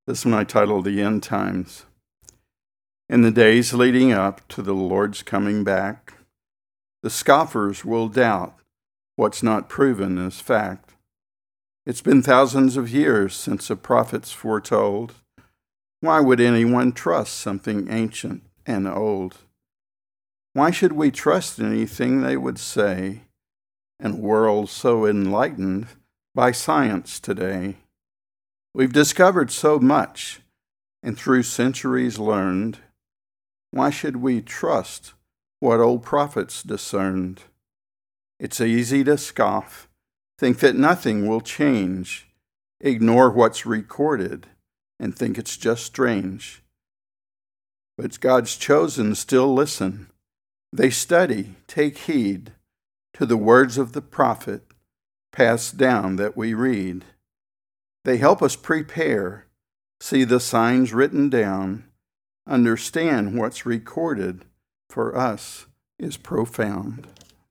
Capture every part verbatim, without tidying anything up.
This one I titled The End Times. In the days leading up to the Lord's coming back, the scoffers will doubt what's not proven as fact. It's been thousands of years since the prophets foretold. Why would anyone trust something ancient and old? Why should we trust anything they would say in a world so enlightened by science today? We've discovered so much and through centuries learned. Why should we trust what old prophets discerned? It's easy to scoff, think that nothing will change, ignore what's recorded, and think it's just strange. But God's chosen still listen. They study, take heed to the words of the prophet passed down that we read. They help us prepare, see the signs written down, understand what's recorded for us is profound.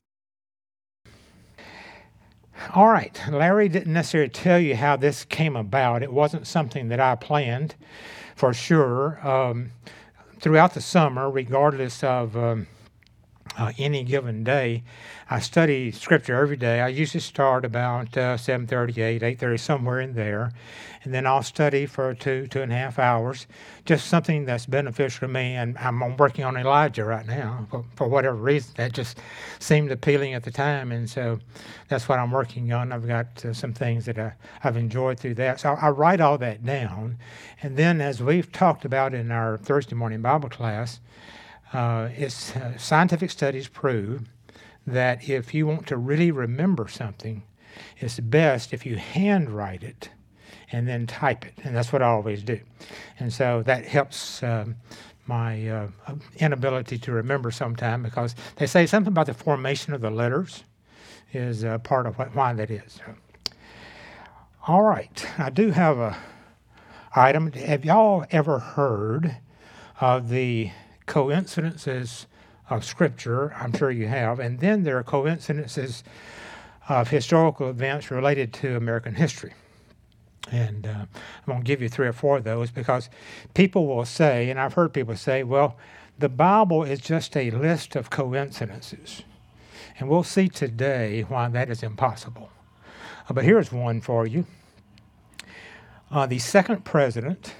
All right, Larry didn't necessarily tell you how this came about. It wasn't something that I planned, for sure. Um, throughout the summer, regardless of um, uh, any given day, I study Scripture every day. I usually start about uh, seven thirty, eight, eight thirty, somewhere in there, and then I'll study for two, two and a half hours, just something that's beneficial to me. And I'm working on Elijah right now. For, for whatever reason, that just seemed appealing at the time, and so that's what I'm working on. I've got uh, some things that I, I've enjoyed through that. So I, I write all that down, and then as we've talked about in our Thursday morning Bible class, uh, it's uh, scientific studies prove that if you want to really remember something, it's best if you handwrite it and then type it. And that's what I always do. And so that helps um, my uh, inability to remember sometime, because they say something about the formation of the letters is uh, part of what, why that is. So, all right. I do have a item. Have y'all ever heard of the coincidences of Scripture? I'm sure you have. And then there are coincidences of historical events related to American history. And uh, I'm going to give you three or four of those, because people will say, and I've heard people say, well, the Bible is just a list of coincidences. And we'll see today why that is impossible. Uh, but here's one for you. Uh, the second president,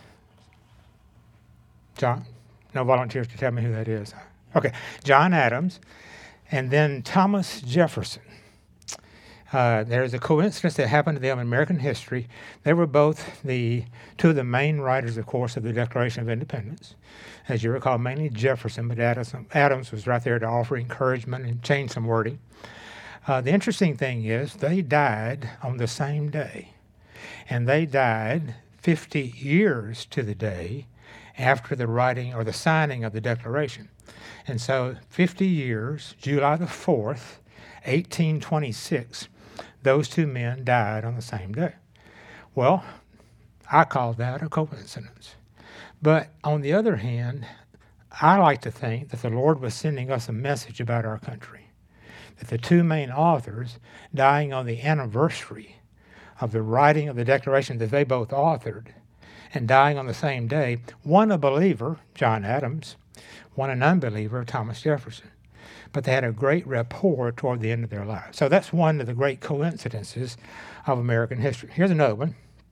John, no volunteers to tell me who that is. Okay, John Adams, and then Thomas Jefferson. Uh, there's a coincidence that happened to them in American history. They were both the two of the main writers, of course, of the Declaration of Independence. As you recall, mainly Jefferson, but Adams, Adams was right there to offer encouragement and change some wording. Uh, the interesting thing is they died on the same day, and they died fifty years to the day after the writing or the signing of the Declaration. And so fifty years, July the fourth, eighteen twenty-six, those two men died on the same day. Well, I call that a coincidence. But on the other hand, I like to think that the Lord was sending us a message about our country, that the two main authors dying on the anniversary of the writing of the Declaration that they both authored and dying on the same day, one a believer, John Adams, one an unbeliever, Thomas Jefferson. But they had a great rapport toward the end of their lives. So that's one of the great coincidences of American history. Here's another one.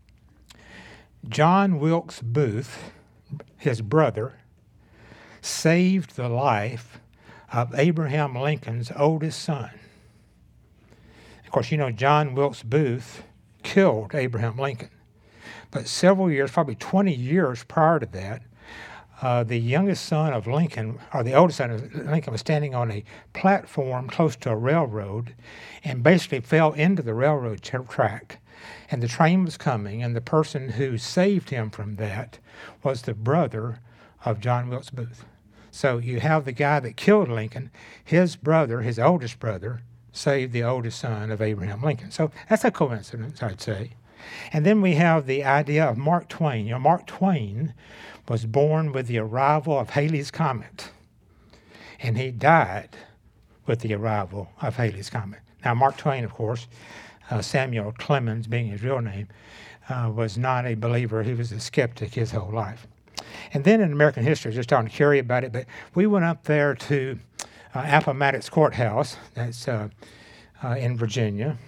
John Wilkes Booth, his brother, saved the life of Abraham Lincoln's oldest son. Of course, you know, John Wilkes Booth killed Abraham Lincoln. But several years, probably twenty years prior to that, Uh, the youngest son of Lincoln, or the oldest son of Lincoln, was standing on a platform close to a railroad and basically fell into the railroad track. And the train was coming, and the person who saved him from that was the brother of John Wilkes Booth. So you have the guy that killed Lincoln, his brother, his oldest brother, saved the oldest son of Abraham Lincoln. So that's a coincidence, I'd say. And then we have the idea of Mark Twain. You know, Mark Twain was born with the arrival of Halley's Comet, and he died with the arrival of Halley's Comet. Now, Mark Twain, of course, uh, Samuel Clemens being his real name, uh, was not a believer. He was a skeptic his whole life. And then in American history, just talking to Carrie about it, but we went up there to uh, Appomattox Courthouse, that's uh, uh, in Virginia.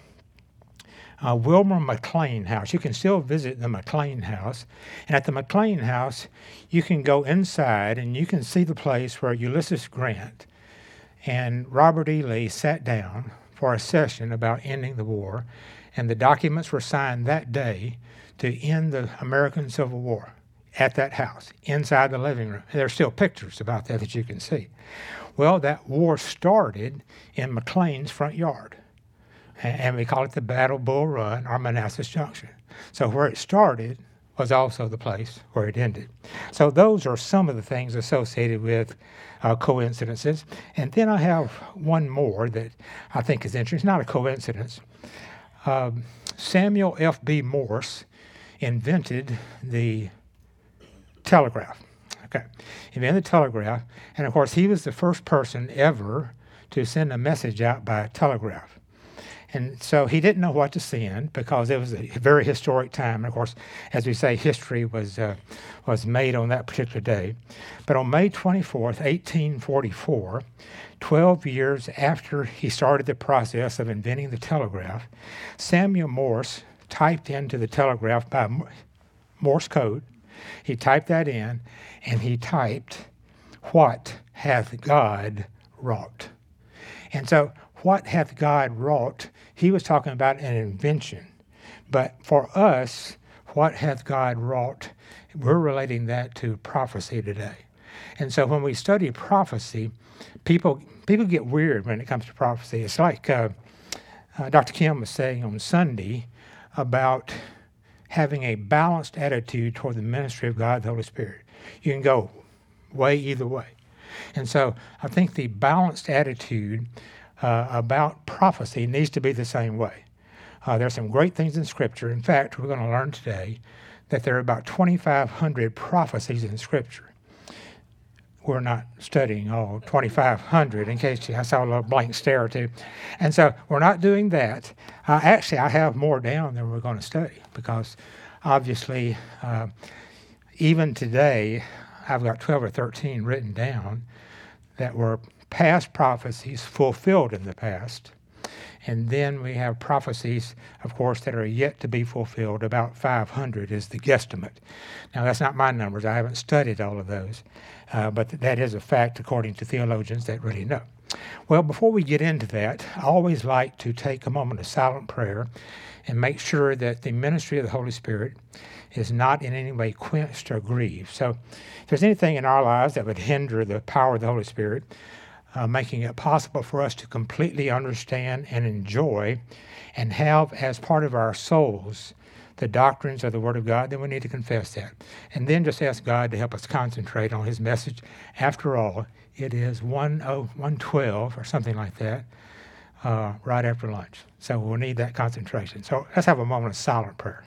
Uh, Wilmer McLean House. You can still visit the McLean House. And at the McLean House, you can go inside and you can see the place where Ulysses Grant and Robert E. Lee sat down for a session about ending the war. And the documents were signed that day to end the American Civil War at that house, inside the living room. There are still pictures about that that you can see. Well, that war started in McLean's front yard. And we call it the Battle Bull Run or Manassas Junction. So where it started was also the place where it ended. So those are some of the things associated with uh, coincidences. And then I have one more that I think is interesting. It's not a coincidence. Um, Samuel F B Morse invented the telegraph. Okay, he invented the telegraph, and of course he was the first person ever to send a message out by telegraph. And so he didn't know what to send because it was a very historic time. And of course, as we say, history was uh, was made on that particular day. But on May twenty-fourth, eighteen forty-four, twelve years after he started the process of inventing the telegraph, Samuel Morse typed into the telegraph by Morse code. He typed that in, and he typed, "What hath God wrought?" And so, what hath God wrought? He was talking about an invention. But for us, what hath God wrought? We're relating that to prophecy today. And so when we study prophecy, people people get weird when it comes to prophecy. It's like uh, uh, Doctor Kim was saying on Sunday about having a balanced attitude toward the ministry of God, the Holy Spirit. You can go way either way. And so I think the balanced attitude Uh, about prophecy needs to be the same way. Uh, there are some great things in Scripture. In fact, we're going to learn today that there are about twenty-five hundred prophecies in Scripture. We're not studying all twenty-five hundred, in case you, I saw a little blank stare or two. And so we're not doing that. Uh, actually, I have more down than we're going to study because obviously, uh, even today, I've got twelve or thirteen written down that were past prophecies fulfilled in the past. And then we have prophecies, of course, that are yet to be fulfilled. About five hundred is the guesstimate. Now, that's not my numbers. I haven't studied all of those. Uh, but th- that is a fact according to theologians that really know. Well, before we get into that, I always like to take a moment of silent prayer and make sure that the ministry of the Holy Spirit is not in any way quenched or grieved. So if there's anything in our lives that would hinder the power of the Holy Spirit, Uh, making it possible for us to completely understand and enjoy and have as part of our souls the doctrines of the Word of God, then we need to confess that. And then just ask God to help us concentrate on His message. After all, it is one twelve or something like that, uh, right after lunch. So we'll need that concentration. So let's have a moment of silent prayer.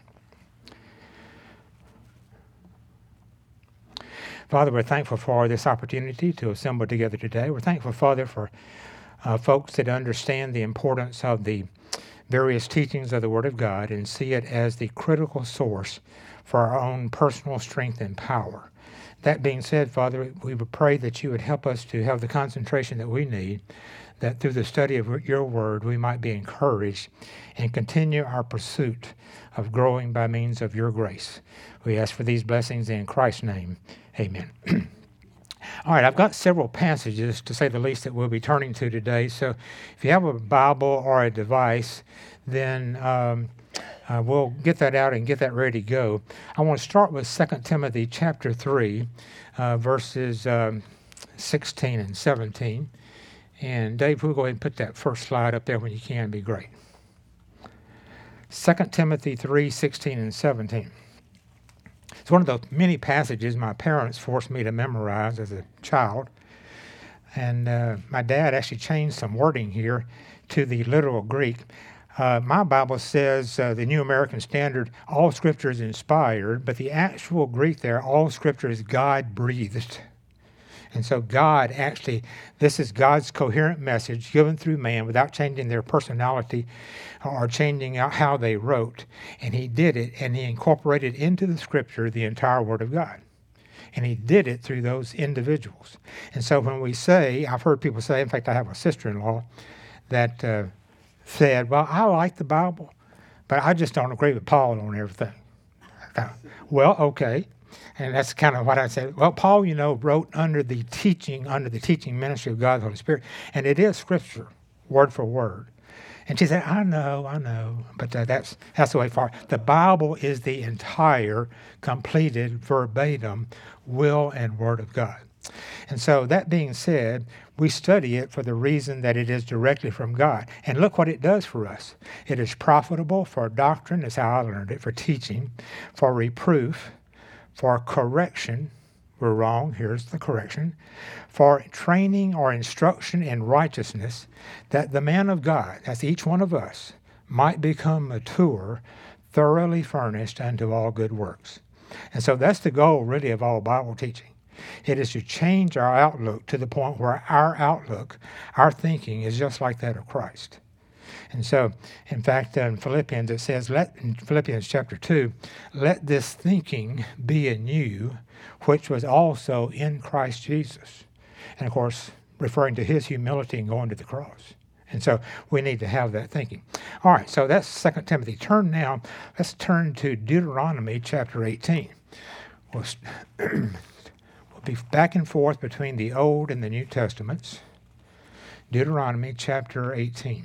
Father, we're thankful for this opportunity to assemble together today. We're thankful, Father, for uh, folks that understand the importance of the various teachings of the Word of God and see it as the critical source for our own personal strength and power. That being said, Father, we would pray that you would help us to have the concentration that we need, that through the study of your Word we might be encouraged and continue our pursuit of growing by means of your grace. We ask for these blessings in Christ's name. Amen. All right, I've got several passages, to say the least, that we'll be turning to today. So if you have a Bible or a device, then um, uh, we'll get that out and get that ready to go. I want to start with Second Timothy chapter three, uh, verses um, sixteen and seventeen. And Dave, we'll go ahead and put that first slide up there when you can. It'd be great. Second Timothy three, sixteen and seventeen. It's one of those many passages my parents forced me to memorize as a child. And uh, my dad actually changed some wording here to the literal Greek. Uh, my Bible says, uh, the New American Standard, all Scripture is inspired, but the actual Greek there, all Scripture is God-breathed. And so God actually, this is God's coherent message given through man without changing their personality or changing out how they wrote. And he did it, and he incorporated into the scripture the entire Word of God. And he did it through those individuals. And so when we say, I've heard people say, in fact, I have a sister-in-law that uh, said, well, I like the Bible, but I just don't agree with Paul on everything. Thought, well, okay. And that's kind of what I said. Well, Paul, you know, wrote under the teaching, under the teaching ministry of God the Holy Spirit, and it is Scripture, word for word. And she said, I know, I know, but uh, that's that's the way far. The Bible is the entire, completed, verbatim will and word of God. And so that being said, we study it for the reason that it is directly from God. And look what it does for us. It is profitable for doctrine, that's how I learned it, for teaching, for reproof, for correction, we're wrong, here's the correction, for training or instruction in righteousness, that the man of God, that's each one of us, might become mature, thoroughly furnished unto all good works. And so that's the goal, really, of all Bible teaching. It is to change our outlook to the point where our outlook, our thinking, is just like that of Christ. And so, in fact, in Philippians, it says, let, in Philippians chapter two, let this thinking be in you, which was also in Christ Jesus. And of course, referring to his humility and going to the cross. And so we need to have that thinking. All right, so that's Second Timothy. Turn now, let's turn to Deuteronomy chapter eighteen. We'll, we'll be back and forth between the Old and the New Testaments. Deuteronomy chapter eighteen.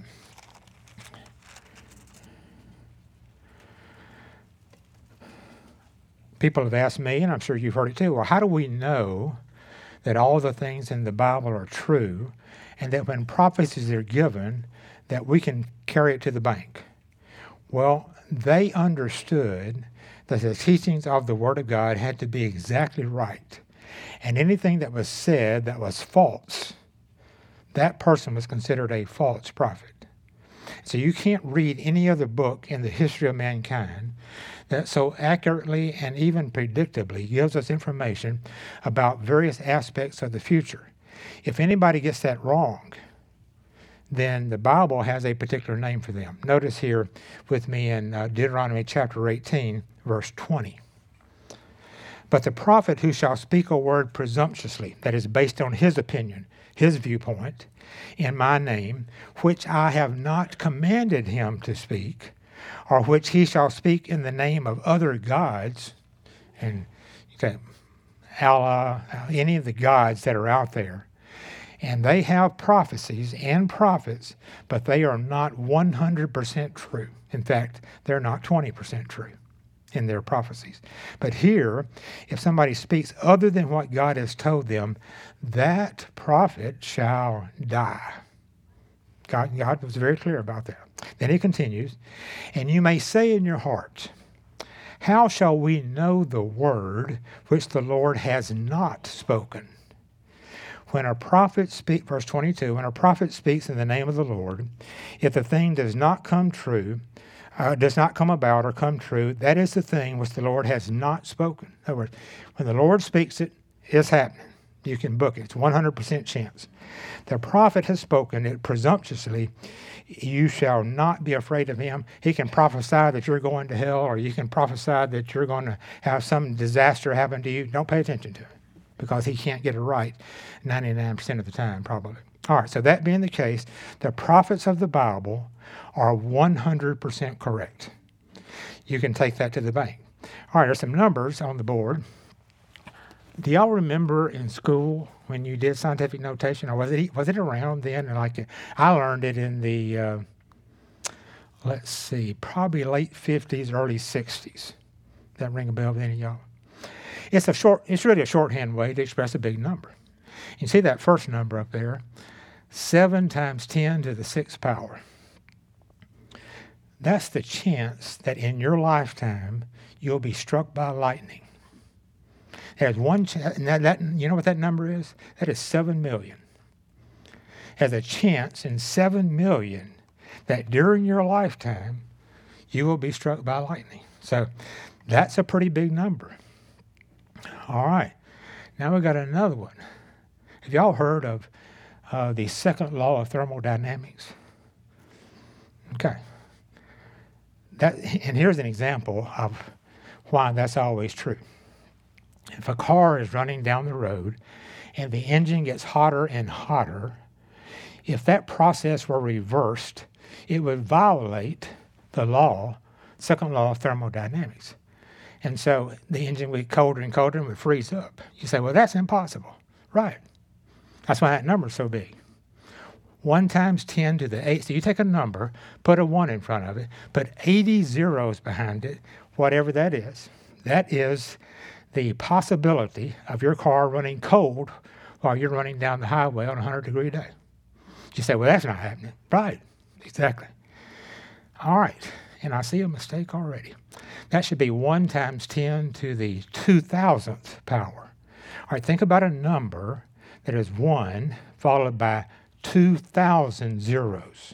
People have asked me, and I'm sure you've heard it too, well, how do we know that all the things in the Bible are true, and that when prophecies are given, that we can carry it to the bank? Well, they understood that the teachings of the Word of God had to be exactly right. And anything that was said that was false, that person was considered a false prophet. So you can't read any other book in the history of mankind that so accurately and even predictably gives us information about various aspects of the future. If anybody gets that wrong, then the Bible has a particular name for them. Notice here with me in uh, Deuteronomy chapter eighteen, verse twenty. But the prophet who shall speak a word presumptuously, that is based on his opinion, his viewpoint, in my name, which I have not commanded him to speak, or which he shall speak in the name of other gods, and okay, Allah, any of the gods that are out there, and they have prophecies and prophets, but they are not one hundred percent true. In fact, they're not twenty percent true in their prophecies. But here, if somebody speaks other than what God has told them, that prophet shall die. God, God was very clear about that. Then he continues, and you may say in your heart, how shall we know the word which the Lord has not spoken? When a prophet speaks, verse twenty-two, when a prophet speaks in the name of the Lord, if the thing does not come true, uh, does not come about or come true, that is the thing which the Lord has not spoken. In other words, when the Lord speaks it, it's happening. You can book it. It's one hundred percent chance. The prophet has spoken it presumptuously. You shall not be afraid of him. He can prophesy that you're going to hell, or you can prophesy that you're going to have some disaster happen to you. Don't pay attention to it, because he can't get it right ninety-nine percent of the time, probably. All right, so that being the case, the prophets of the Bible are one hundred percent correct. You can take that to the bank. All right, there's some numbers on the board. Do y'all remember in school when you did scientific notation, or was it was it around then? And like I learned it in the uh, let's see, probably late fifties, early sixties. That ring a bell with any of y'all? It's a short. It's really a shorthand way to express a big number. You see that first number up there, seven times ten to the sixth power. That's the chance that in your lifetime you'll be struck by lightning. There's one chance, and that, that, you know what that number is? That is seven million. Has a chance in seven million that during your lifetime you will be struck by lightning. So that's a pretty big number. All right. Now we got another one. Have y'all heard of uh, the second law of thermodynamics? Okay. That, and here's an example of why that's always true. If a car is running down the road and the engine gets hotter and hotter, if that process were reversed, it would violate the law, second law of thermodynamics. And so the engine would get colder and colder and would freeze up. You say, well, that's impossible. Right. That's why that number's so big. one times ten to the eight. So you take a number, put a one in front of it, put eighty zeros behind it, whatever that is. That is the possibility of your car running cold while you're running down the highway on a one hundred degree day. You say, well, that's not happening. Right. Exactly. All right. And I see a mistake already. That should be one times ten to the two thousandth power. All right, think about a number that is one followed by two thousand zeros.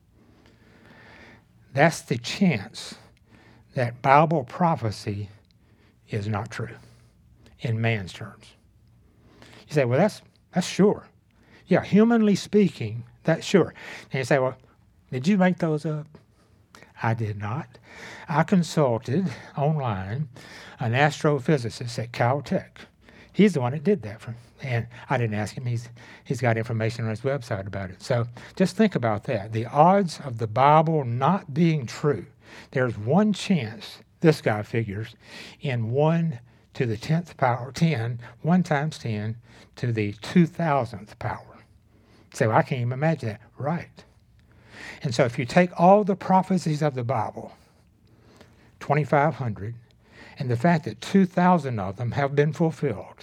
That's the chance that Bible prophecy is not true in man's terms. You say, well, that's that's sure. Yeah, humanly speaking, that's sure. And you say, well, did you make those up? I did not. I consulted online an astrophysicist at Caltech. He's the one that did that for me. And I didn't ask him. He's he's got information on his website about it. So just think about that. The odds of the Bible not being true, there's one chance, this guy figures, in one to the tenth power, ten, one times ten to the two thousandth power. So I can't even imagine that. Right. And so if you take all the prophecies of the Bible, twenty-five hundred, and the fact that two thousand of them have been fulfilled,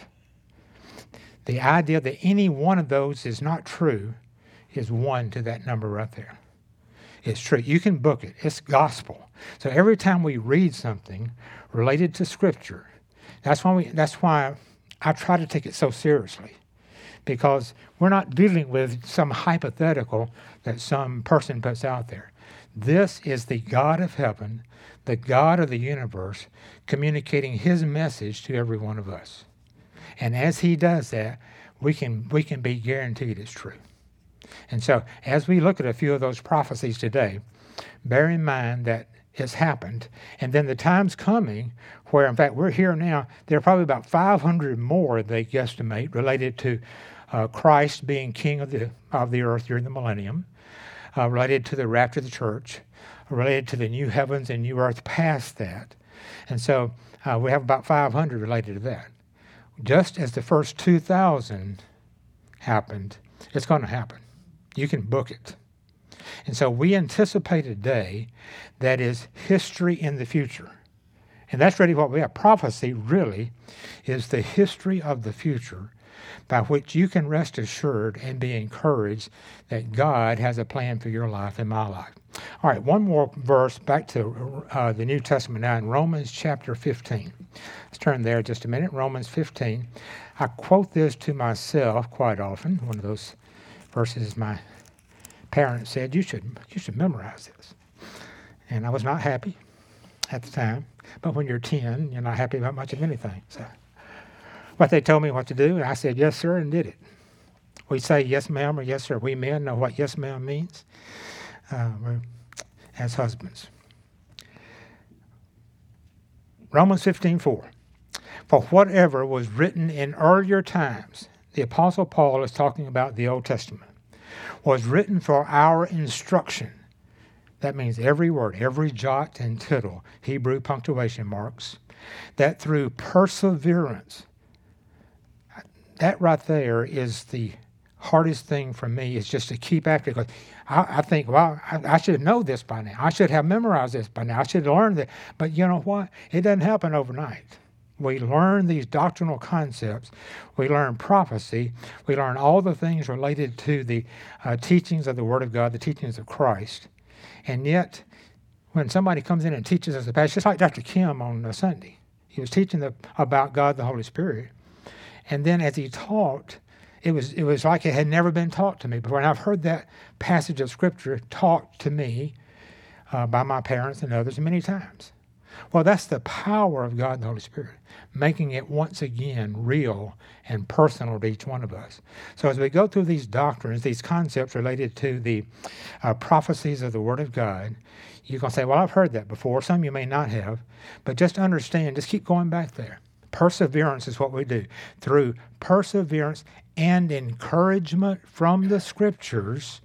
the idea that any one of those is not true is one to that number right there. It's true. You can book it. It's gospel. So every time we read something related to Scripture, that's why we. That's why I try to take it so seriously, because we're not dealing with some hypothetical that some person puts out there. This is the God of heaven, the God of the universe, communicating his message to every one of us. And as he does that, we can we can be guaranteed it's true. And so as we look at a few of those prophecies today, bear in mind that it's happened. And then the time's coming where, in fact, we're here now. There are probably about five hundred more, they guesstimate, related to uh, Christ being king of the of the earth during the millennium, uh, related to the rapture of the church, related to the new heavens and new earth past that. And so uh, we have about five hundred related to that. Just as the first two thousand happened, it's going to happen. You can book it. And so we anticipate a day that is history in the future. And that's really what we have. Prophecy really is the history of the future by which you can rest assured and be encouraged that God has a plan for your life and my life. All right, one more verse back to uh, the New Testament now in Romans chapter fifteen. Let's turn there just a minute. Romans fifteen. I quote this to myself quite often. One of those verses my parents said, you should you should memorize this. And I was not happy at the time. But when you're ten, you're not happy about much of anything. So, but they told me what to do, and I said, yes, sir, and did it. We say yes, ma'am, or yes, sir. We men know what yes, ma'am means uh, as husbands. Romans fifteen four. For whatever was written in earlier times, the Apostle Paul is talking about the Old Testament, was written for our instruction. That means every word, every jot and tittle, Hebrew punctuation marks, that through perseverance, that right there is the hardest thing for me, is just to keep after it. Because I, I think, well, I, I should know this by now. I should have memorized this by now. I should learn that. But you know what? It doesn't happen overnight. We learn these doctrinal concepts. We learn prophecy. We learn all the things related to the uh, teachings of the Word of God, the teachings of Christ. And yet, when somebody comes in and teaches us a passage, just like Doctor Kim on uh, Sunday, he was teaching the, about God the Holy Spirit. And then as he taught, it was it was like it had never been taught to me before. And I've heard that passage of Scripture taught to me uh, by my parents and others many times. Well, that's the power of God and the Holy Spirit, making it once again real and personal to each one of us. So as we go through these doctrines, these concepts related to the uh, prophecies of the Word of God, you can say, well, I've heard that before. Some you may not have, but just understand, just keep going back there. Perseverance is what we do. Through perseverance and encouragement from the Scriptures,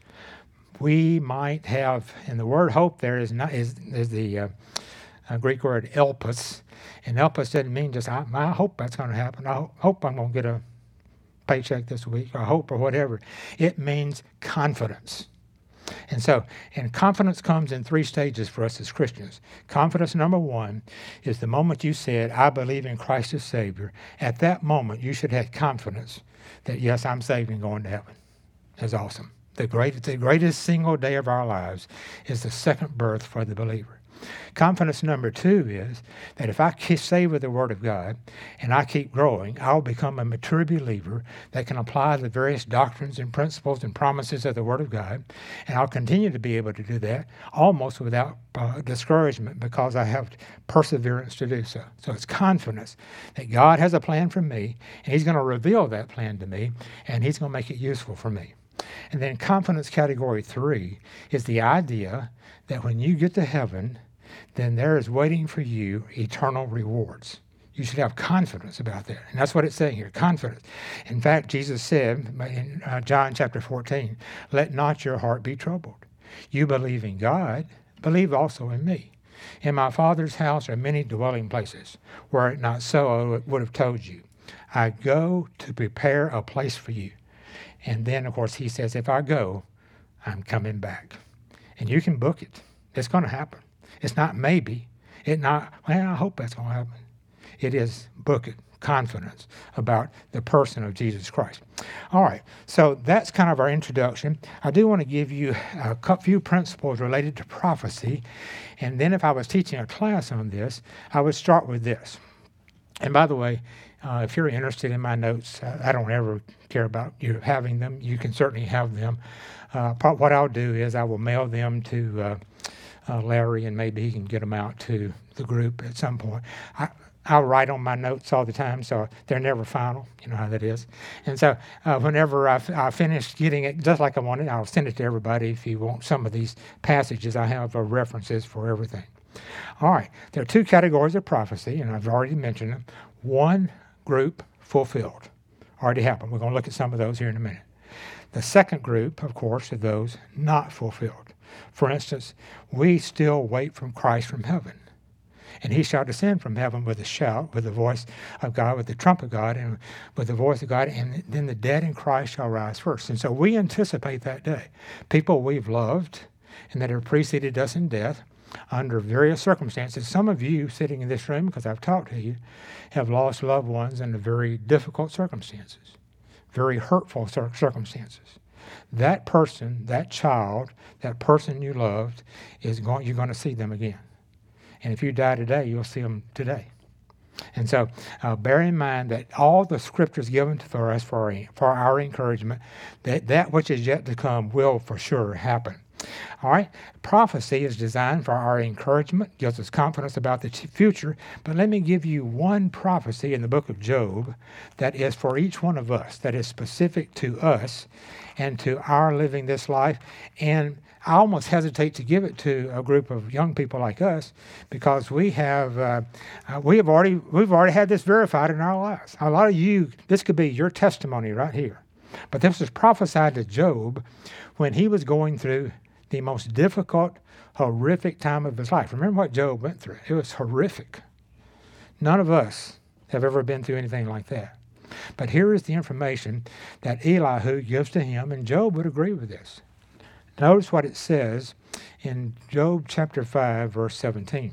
we might have, and the word hope there is not is, is the uh, uh, Greek word elpis, and elpis doesn't mean just I, I hope that's going to happen. I ho- hope I'm going to get a paycheck this week, or hope, or whatever. It means confidence. And so, and confidence comes in three stages for us as Christians. Confidence number one is the moment you said, I believe in Christ as Savior. At that moment, you should have confidence that, yes, I'm saved and going to heaven. That's awesome. The greatest, the greatest single day of our lives is the second birth for the believer. Confidence number two is that if I stay with the Word of God and I keep growing, I'll become a mature believer that can apply the various doctrines and principles and promises of the Word of God, and I'll continue to be able to do that almost without uh, discouragement because I have perseverance to do so. So it's confidence that God has a plan for me, and He's going to reveal that plan to me, and He's going to make it useful for me. And then confidence category three is the idea that when you get to heaven, then there is waiting for you eternal rewards. You should have confidence about that. And that's what it's saying here, confidence. In fact, Jesus said in uh, John chapter fourteen, let not your heart be troubled. You believe in God, believe also in me. In my Father's house are many dwelling places. Were it not so, I would have told you. I go to prepare a place for you. And then, of course, he says, if I go, I'm coming back. And you can book it. It's going to happen. It's not maybe. It not, well, I hope that's going to happen. It is book it, confidence about the person of Jesus Christ. All right, so that's kind of our introduction. I do want to give you a few principles related to prophecy. And then if I was teaching a class on this, I would start with this. And by the way, uh, if you're interested in my notes, uh, I don't ever care about you having them. You can certainly have them. Uh, what I'll do is I will mail them to uh, uh, Larry, and maybe he can get them out to the group at some point. I, I'll write on my notes all the time, so they're never final. You know how that is. And so uh, whenever I, f- I finish getting it, just like I want it, I'll send it to everybody. If you want some of these passages, I have uh, references for everything. All right, there are two categories of prophecy, and I've already mentioned them. One group fulfilled. Already happened. We're going to look at some of those here in a minute. The second group, of course, are those not fulfilled. For instance, we still wait from Christ from heaven. And he shall descend from heaven with a shout, with the voice of God, with the trump of God, and with the voice of God, and then the dead in Christ shall rise first. And so we anticipate that day. People we've loved and that have preceded us in death under various circumstances. Some of you sitting in this room, because I've talked to you, have lost loved ones under very difficult circumstances, very hurtful cir- circumstances. That person, that child, that person you loved, is going. You're going to see them again. And if you die today, you'll see them today. And so uh, bear in mind that all the scriptures given for us for our, for our encouragement, that that which is yet to come will for sure happen. All right, prophecy is designed for our encouragement, gives us confidence about the future. But let me give you one prophecy in the book of Job that is for each one of us, that is specific to us and to our living this life. And I almost hesitate to give it to a group of young people like us because we have uh, uh, we have already we've already had this verified in our lives. A lot of you, this could be your testimony right here. But this was prophesied to Job when he was going through the most difficult, horrific time of his life. Remember what Job went through. It was horrific. None of us have ever been through anything like that. But here is the information that Elihu gives to him, and Job would agree with this. Notice what it says in Job chapter five, verse seventeen.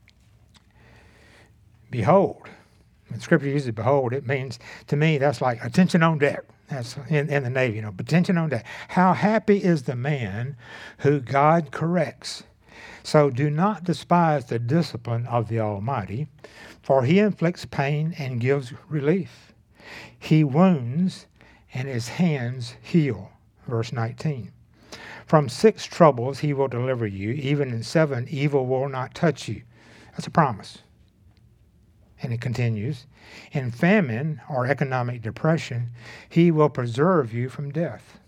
Behold, when Scripture uses behold, it means, to me, that's like attention on deck. That's in, in the Navy, you know, attention on deck. How happy is the man who God corrects. So do not despise the discipline of the Almighty, for he inflicts pain and gives relief. He wounds and his hands heal. Verse nineteen. From six troubles he will deliver you, even in seven evil will not touch you. That's a promise. And it continues, in famine or economic depression, he will preserve you from death.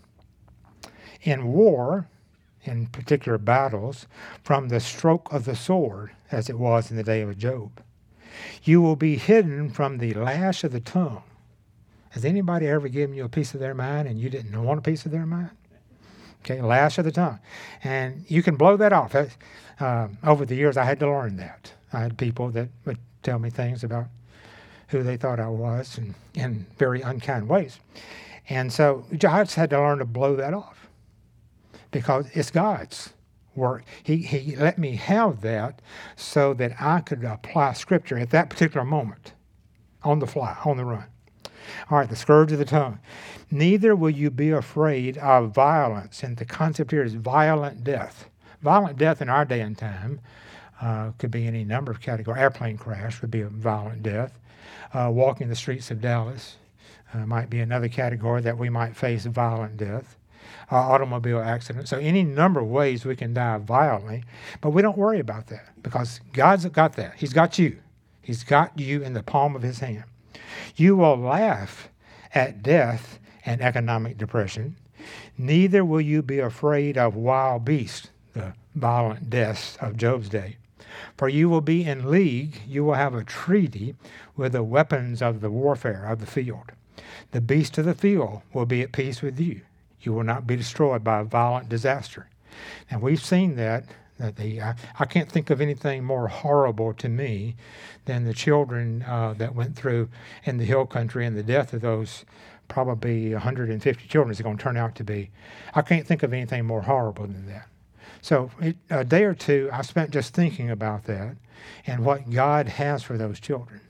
In war, in particular battles, from the stroke of the sword, as it was in the day of Job. You will be hidden from the lash of the tongue. Has anybody ever given you a piece of their mind and you didn't want a piece of their mind? Okay, lash of the tongue. And you can blow that off. Uh, over the years, I had to learn that. I had people that would tell me things about who they thought I was and in very unkind ways. And so I just had to learn to blow that off because it's God's work. He, he let me have that so that I could apply Scripture at that particular moment on the fly, on the run. All right, the scourge of the tongue. Neither will you be afraid of violence. And the concept here is violent death. Violent death in our day and time uh, could be any number of categories. Airplane crash would be a violent death. Uh, walking the streets of Dallas uh, might be another category that we might face violent death. Uh, automobile accident. So any number of ways we can die violently, but we don't worry about that because God's got that. He's got you. He's got you in the palm of his hand. You will laugh at death and economic depression. Neither will you be afraid of wild beasts, the violent deaths of Job's day. For you will be in league, you will have a treaty with the weapons of the warfare of the field. The beasts of the field will be at peace with you. You will not be destroyed by a violent disaster. And we've seen that. that the, I, I can't think of anything more horrible to me than the children uh, that went through in the hill country and the death of those probably one hundred fifty children is going to turn out to be. I can't think of anything more horrible than that. So it, a day or two I spent just thinking about that and what God has for those children,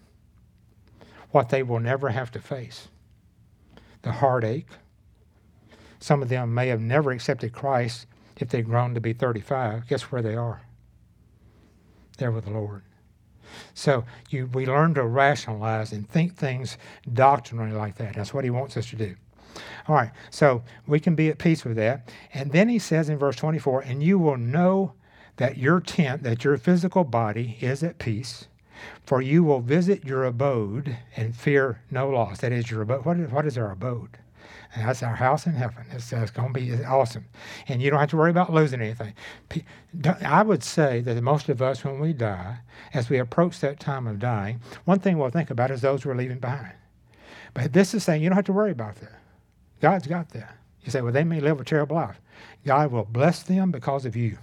what they will never have to face, the heartache. Some of them may have never accepted Christ if they've grown to be thirty-five. Guess where they are? They're with the Lord. So you, we learn to rationalize and think things doctrinally like that. That's what he wants us to do. All right, so we can be at peace with that. And then he says in verse twenty-four, and you will know that your tent, that your physical body is at peace, for you will visit your abode and fear no loss. That is your abode. What is, what is our abode? And that's our house in heaven. It's, it's going to be awesome. And you don't have to worry about losing anything. I would say that most of us, when we die, as we approach that time of dying, one thing we'll think about is those we're leaving behind. But this is saying you don't have to worry about that. God's got that. You say, well, they may live a terrible life. God will bless them because of you.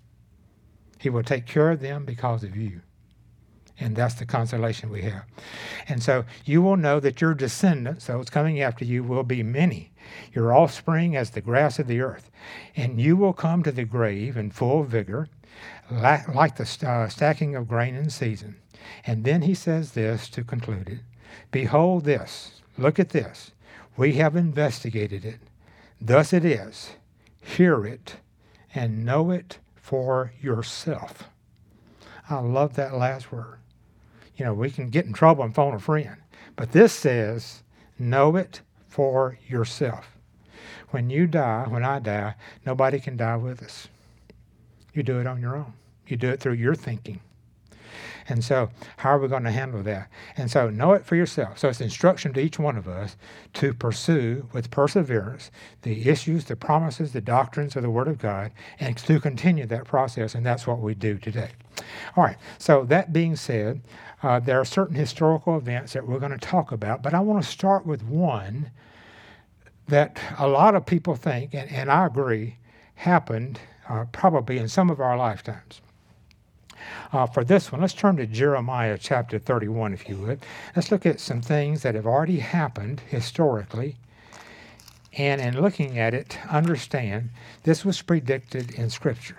He will take care of them because of you. And that's the consolation we have. And so you will know that your descendants, those coming after you, will be many. Your offspring as the grass of the earth. And you will come to the grave in full vigor, like the uh, stacking of grain in season. And then he says this to conclude it. Behold this. Look at this. We have investigated it. Thus it is. Hear it and know it for yourself. I love that last word. You know, we can get in trouble and phone a friend. But this says, know it for yourself. When you die, when I die, nobody can die with us. You do it on your own. You do it through your thinking. And so, how are we going to handle that? And so, know it for yourself. So, it's instruction to each one of us to pursue with perseverance the issues, the promises, the doctrines of the Word of God, and to continue that process. And that's what we do today. All right. So, that being said, uh, there are certain historical events that we're going to talk about, but I want to start with one that a lot of people think, and, and I agree, happened uh, probably in some of our lifetimes. Uh, for this one, let's turn to Jeremiah chapter thirty-one, if you would. Let's look at some things that have already happened historically. And in looking at it, understand this was predicted in Scripture.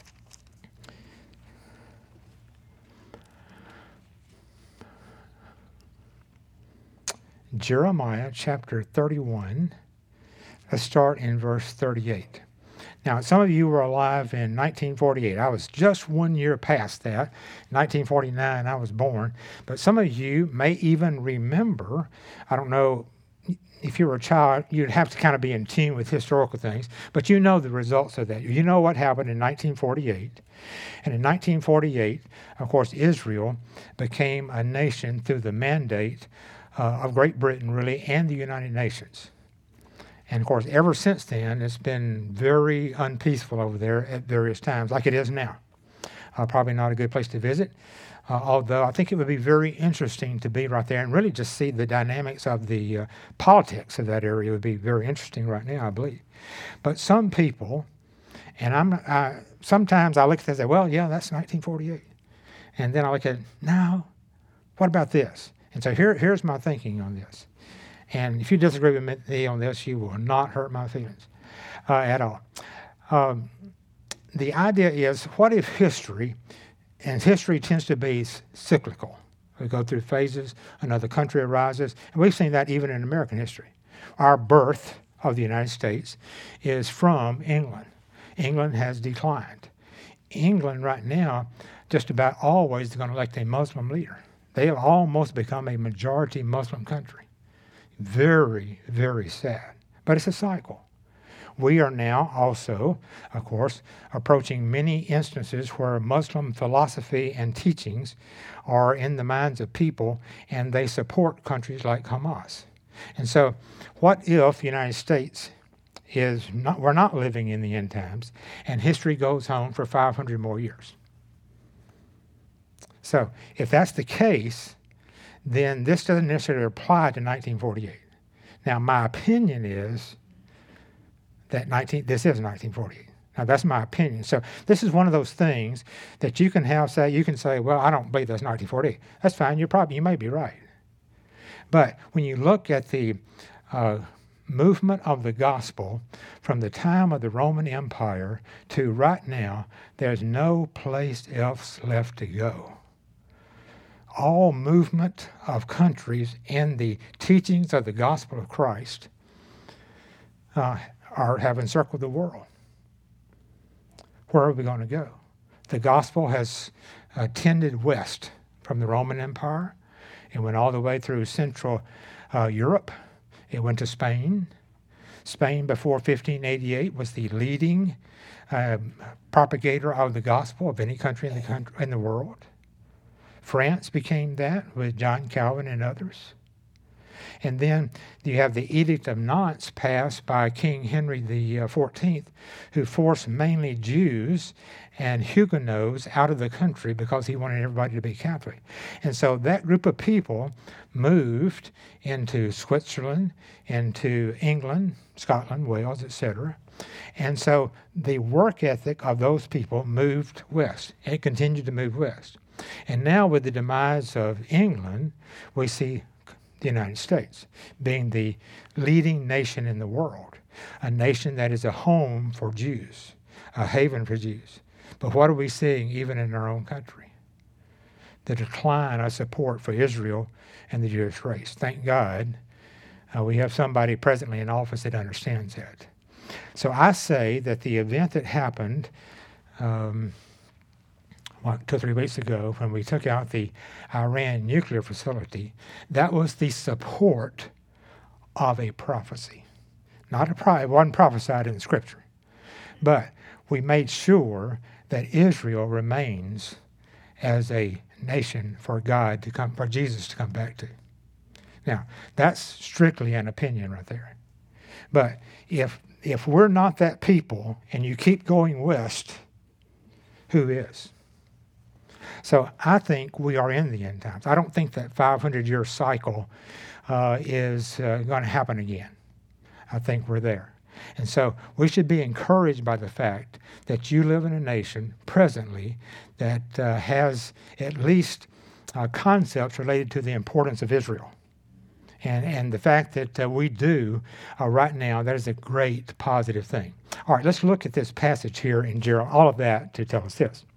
Jeremiah chapter thirty-one. Let's start in verse thirty-eight. Now, some of you were alive in nineteen forty-eight. I was just one year past that. nineteen forty-nine, I was born. But some of you may even remember, I don't know if you were a child, you'd have to kind of be in tune with historical things, but you know the results of that. You know what happened in nineteen forty-eight. And in nineteen forty-eight, of course, Israel became a nation through the mandate uh, of Great Britain, really, and the United Nations. And of course, ever since then, it's been very unpeaceful over there at various times, like it is now. Uh, probably not a good place to visit, uh, although I think it would be very interesting to be right there and really just see the dynamics of the uh, politics of that area. Would be very interesting right now, I believe. But some people, and I'm I, sometimes I look at that and say, well, yeah, that's nineteen forty-eight. And then I look at, no, what about this? And so here, here's my thinking on this. And if you disagree with me on this, you will not hurt my feelings uh, at all. Um, the idea is, what if history, and history tends to be cyclical. We go through phases, another country arises, and we've seen that even in American history. Our birth of the United States is from England. England has declined. England right now, just about always is going to elect a Muslim leader. They have almost become a majority Muslim country. Very, very sad. But it's a cycle. We are now also, of course, approaching many instances where Muslim philosophy and teachings are in the minds of people, and they support countries like Hamas. And so, what if the United States is not, we're not living in the end times, and history goes on for five hundred more years? So, if that's the case, then this doesn't necessarily apply to nineteen forty-eight. Now, my opinion is that nineteen this is nineteen forty-eight. Now, that's my opinion. So this is one of those things that you can have say, you can say, well, I don't believe that's nineteen forty-eight. That's fine. You're probably, you may be right. But when you look at the uh, movement of the gospel from the time of the Roman Empire to right now, there's no place else left to go. All movement of countries and the teachings of the gospel of Christ uh, are have encircled the world. Where are we going to go? The gospel has uh, tended west from the Roman Empire. It went all the way through Central uh, Europe. It went to Spain. Spain before fifteen eighty-eight was the leading uh, propagator of the gospel of any country in the country in the world. France became that with John Calvin and others. And then you have the Edict of Nantes passed by King Henry the fourteenth, who forced mainly Jews and Huguenots out of the country because he wanted everybody to be Catholic. And so that group of people moved into Switzerland, into England, Scotland, Wales, et cetera. And so the work ethic of those people moved west. It continued to move west. And now with the demise of England, we see the United States being the leading nation in the world, a nation that is a home for Jews, a haven for Jews. But what are we seeing even in our own country? The decline of support for Israel and the Jewish race. Thank God uh, we have somebody presently in office that understands that. So I say that the event that happened um, Like two or three weeks ago, when we took out the Iran nuclear facility, that was the support of a prophecy. Not a pro- it wasn't prophesied in Scripture, but we made sure that Israel remains as a nation for God to come, for Jesus to come back to. Now, that's strictly an opinion right there. But if if we're not that people, and you keep going west, who is? So I think we are in the end times. I don't think that five hundred year cycle uh, is uh, going to happen again. I think we're there. And so we should be encouraged by the fact that you live in a nation presently that uh, has at least uh, concepts related to the importance of Israel. And, and the fact that uh, we do uh, right now, that is a great positive thing. All right, let's look at this passage here in Jeremiah, all of that to tell us this.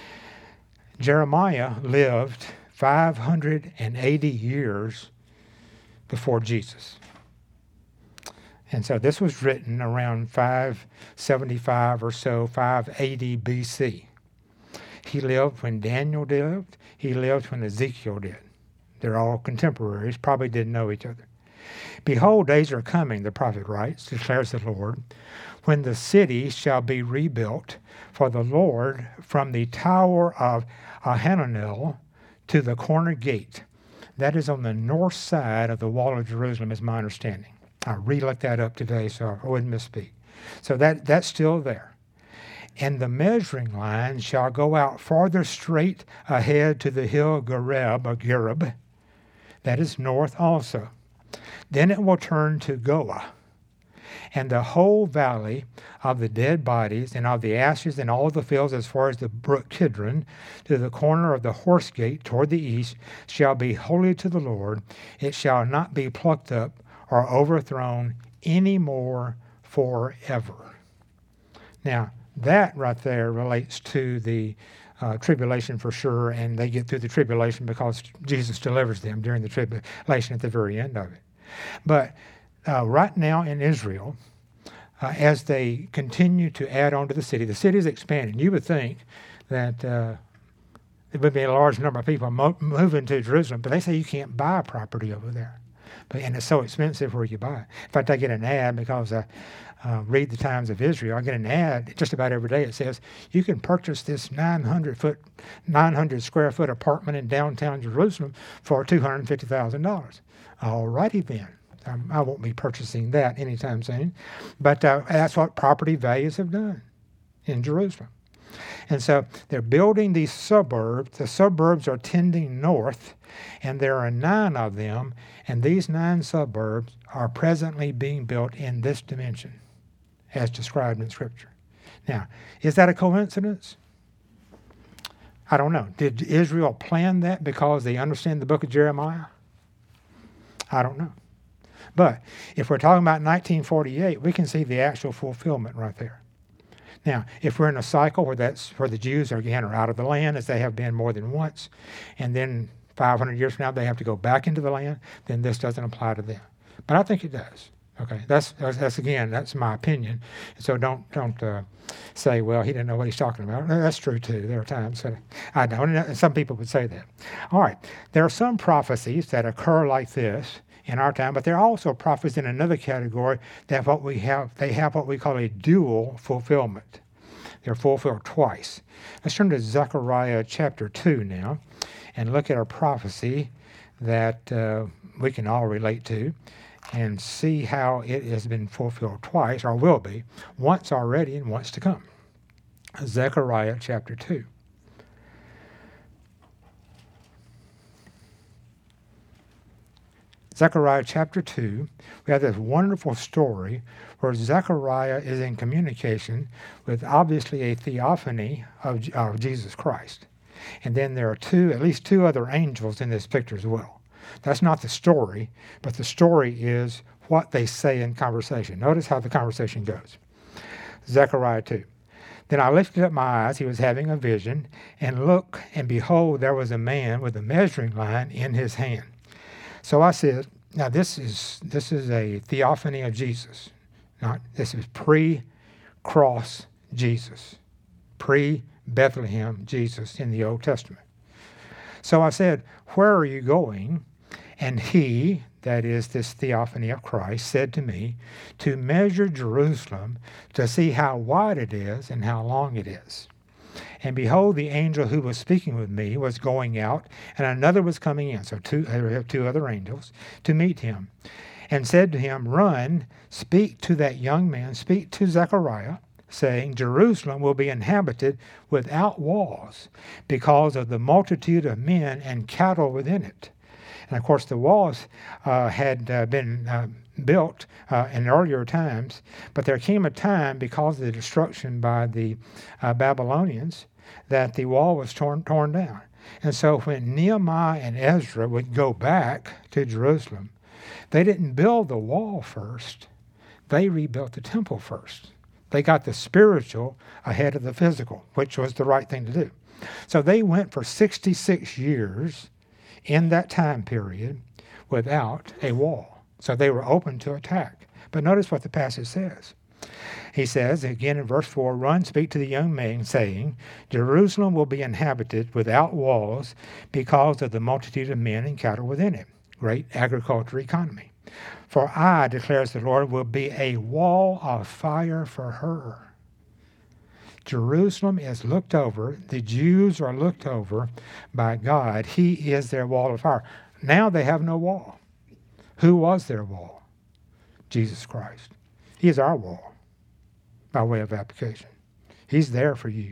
Jeremiah lived five hundred eighty years before Jesus. And so this was written around five seventy-five or so, five eighty B C. He lived when Daniel lived. He lived when Ezekiel did. They're all contemporaries, probably didn't know each other. Behold, days are coming, the prophet writes, declares the Lord, when the city shall be rebuilt for the Lord from the tower of Hananel to the corner gate. That is on the north side of the wall of Jerusalem, is my understanding. I re-looked that up today, so I wouldn't misspeak. So that, that's still there. And the measuring line shall go out farther straight ahead to the hill Gareb, or Gareb, that is north also. Then it will turn to Goah, and the whole valley of the dead bodies and of the ashes and all the fields as far as the brook Kidron to the corner of the horse gate toward the east shall be holy to the Lord. It shall not be plucked up or overthrown any more forever. Now, that right there relates to the uh, tribulation for sure, and they get through the tribulation because Jesus delivers them during the tribulation at the very end of it. But uh, right now in Israel, uh, as they continue to add on to the city, the city is expanding. You would think that uh, there would be a large number of people mo- moving to Jerusalem, but they say you can't buy property over there. But, and it's so expensive where you buy it. In fact, I get an ad because I uh, read the Times of Israel. I get an ad just about every day. It says, you can purchase this nine hundred foot, nine hundred square foot apartment in downtown Jerusalem for two hundred fifty thousand dollars. All righty then. Um, I won't be purchasing that anytime soon. But uh, that's what property values have done in Jerusalem. And so they're building these suburbs. The suburbs are tending north, and there are nine of them, and these nine suburbs are presently being built in this dimension, as described in Scripture. Now, is that a coincidence? I don't know. Did Israel plan that because they understand the book of Jeremiah? I don't know. But if we're talking about nineteen forty-eight, we can see the actual fulfillment right there. Now, if we're in a cycle where that's where the Jews are again are out of the land, as they have been more than once, and then five hundred years from now they have to go back into the land, then this doesn't apply to them. But I think it does. Okay, that's that's, that's again, that's my opinion. So don't don't uh, say, well, he didn't know what he's talking about. That's true too. There are times that I don't. And some people would say that. All right, there are some prophecies that occur like this in our time, but there are also prophecies in another category that what we have, they have what we call a dual fulfillment. They're fulfilled twice. Let's turn to Zechariah chapter two now and look at a prophecy that uh, we can all relate to and see how it has been fulfilled twice, or will be, once already and once to come. Zechariah chapter two. Zechariah chapter two, we have this wonderful story where Zechariah is in communication with obviously a theophany of, of Jesus Christ. And then there are two, at least two other angels in this picture as well. That's not the story, but the story is what they say in conversation. Notice how the conversation goes. Zechariah two. Then I lifted up my eyes, he was having a vision, and look, and behold, there was a man with a measuring line in his hand. So I said, now this is this is a theophany of Jesus. Not this is pre-cross Jesus, pre-Bethlehem Jesus in the Old Testament. So I said, where are you going? And he, that is this theophany of Christ, said to me, to measure Jerusalem to see how wide it is and how long it is. And behold, the angel who was speaking with me was going out, and another was coming in. So two, I have two other angels to meet him, and said to him, run, speak to that young man, speak to Zechariah, saying, Jerusalem will be inhabited without walls because of the multitude of men and cattle within it. And of course, the walls uh, had uh, been uh, built uh, in earlier times, but there came a time because of the destruction by the uh, Babylonians that the wall was torn torn down. And so when Nehemiah and Ezra would go back to Jerusalem, they didn't build the wall first. They rebuilt the temple first. They got the spiritual ahead of the physical, which was the right thing to do. So they went for sixty-six years in that time period without a wall. So they were open to attack. But notice what the passage says. He says, again in verse four, run, speak to the young man, saying, Jerusalem will be inhabited without walls because of the multitude of men and cattle within it. Great agricultural economy. For I, declares the Lord, will be a wall of fire for her. Jerusalem is looked over. The Jews are looked over by God. He is their wall of fire. Now they have no wall. Who was their wall? Jesus Christ. He is our wall by way of application. He's there for you.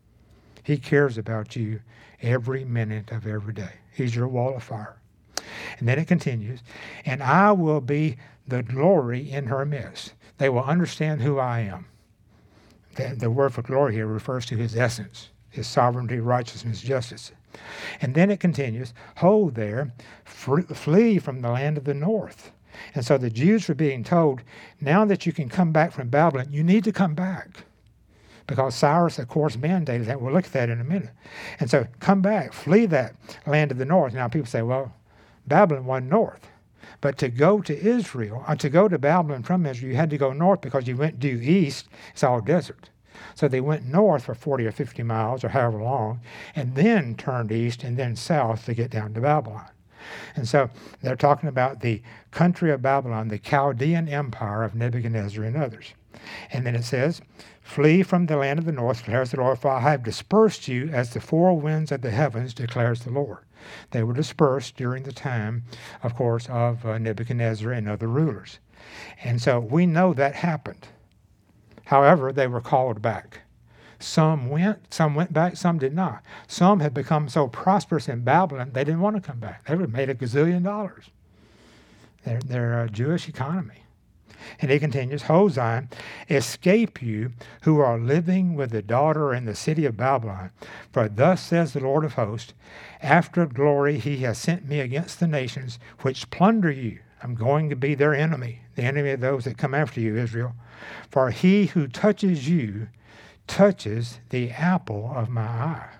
He cares about you every minute of every day. He's your wall of fire. And then it continues, and I will be the glory in her midst. They will understand who I am. The, the word for glory here refers to his essence, his sovereignty, righteousness, justice. And then it continues, hold there, flee from the land of the north. And so the Jews were being told, now that you can come back from Babylon, you need to come back. Because Cyrus, of course, mandated that. We'll look at that in a minute. And so come back, flee that land of the north. Now people say, well, Babylon wasn't north. But to go to Israel, or to go to Babylon from Israel, you had to go north because you went due east, it's all desert. So they went north for forty or fifty miles or however long, and then turned east and then south to get down to Babylon. And so they're talking about the country of Babylon, the Chaldean empire of Nebuchadnezzar and others. And then it says, flee from the land of the north, declares the Lord, for I have dispersed you as the four winds of the heavens, declares the Lord. They were dispersed during the time, of course, of uh, Nebuchadnezzar and other rulers. And so we know that happened. However, they were called back. Some went, some went back, some did not. Some had become so prosperous in Babylon, they didn't want to come back. They would have made a gazillion dollars. Their, their uh, Jewish economy. And he continues, Ho Zion, escape you who are living with the daughter in the city of Babylon. For thus says the Lord of hosts, after glory he has sent me against the nations which plunder you. I'm going to be their enemy, the enemy of those that come after you, Israel. For he who touches you touches the apple of my eye.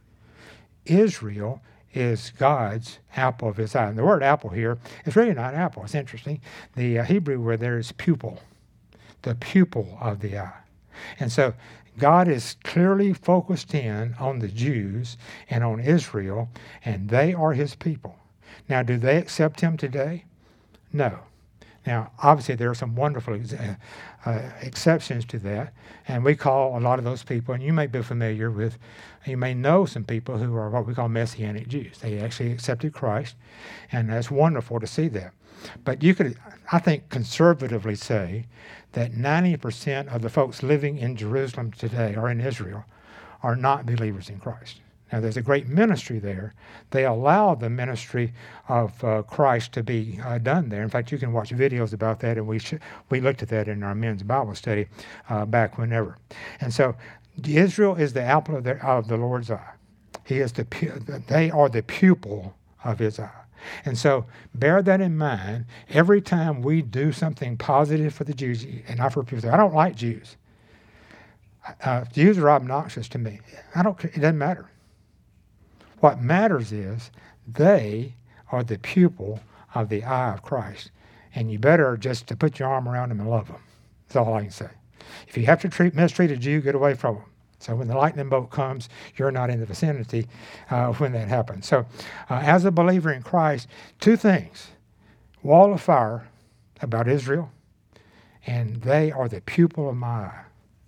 Israel is God's apple of his eye. And the word apple here is really not apple. It's interesting. The uh, Hebrew word there is pupil, the pupil of the eye. And so God is clearly focused in on the Jews and on Israel, and they are his people. Now, do they accept him today? No. Now, obviously, there are some wonderful ex- uh, exceptions to that, and we call a lot of those people, and you may be familiar with, you may know some people who are what we call Messianic Jews. They actually accepted Christ, and that's wonderful to see that. But you could, I think, conservatively say that ninety percent of the folks living in Jerusalem today or in Israel are not believers in Christ. Now, there's a great ministry there. They allow the ministry of uh, Christ to be uh, done there. In fact, you can watch videos about that, and we sh- we looked at that in our men's Bible study uh, back whenever. And so, Israel is the apple of the, of the Lord's eye. He is the pu- they are the pupil of his eye. And so, bear that in mind every time we do something positive for the Jews. And I've heard people say, "I don't like Jews. Uh, Jews are obnoxious to me." I don't. It doesn't matter. What matters is they are the pupil of the eye of Christ. And you better just to put your arm around them and love them. That's all I can say. If you have to treat, mistreat a Jew, get away from them. So when the lightning bolt comes, you're not in the vicinity uh, when that happens. So uh, as a believer in Christ, two things. Wall of fire about Israel, and they are the pupil of my eye.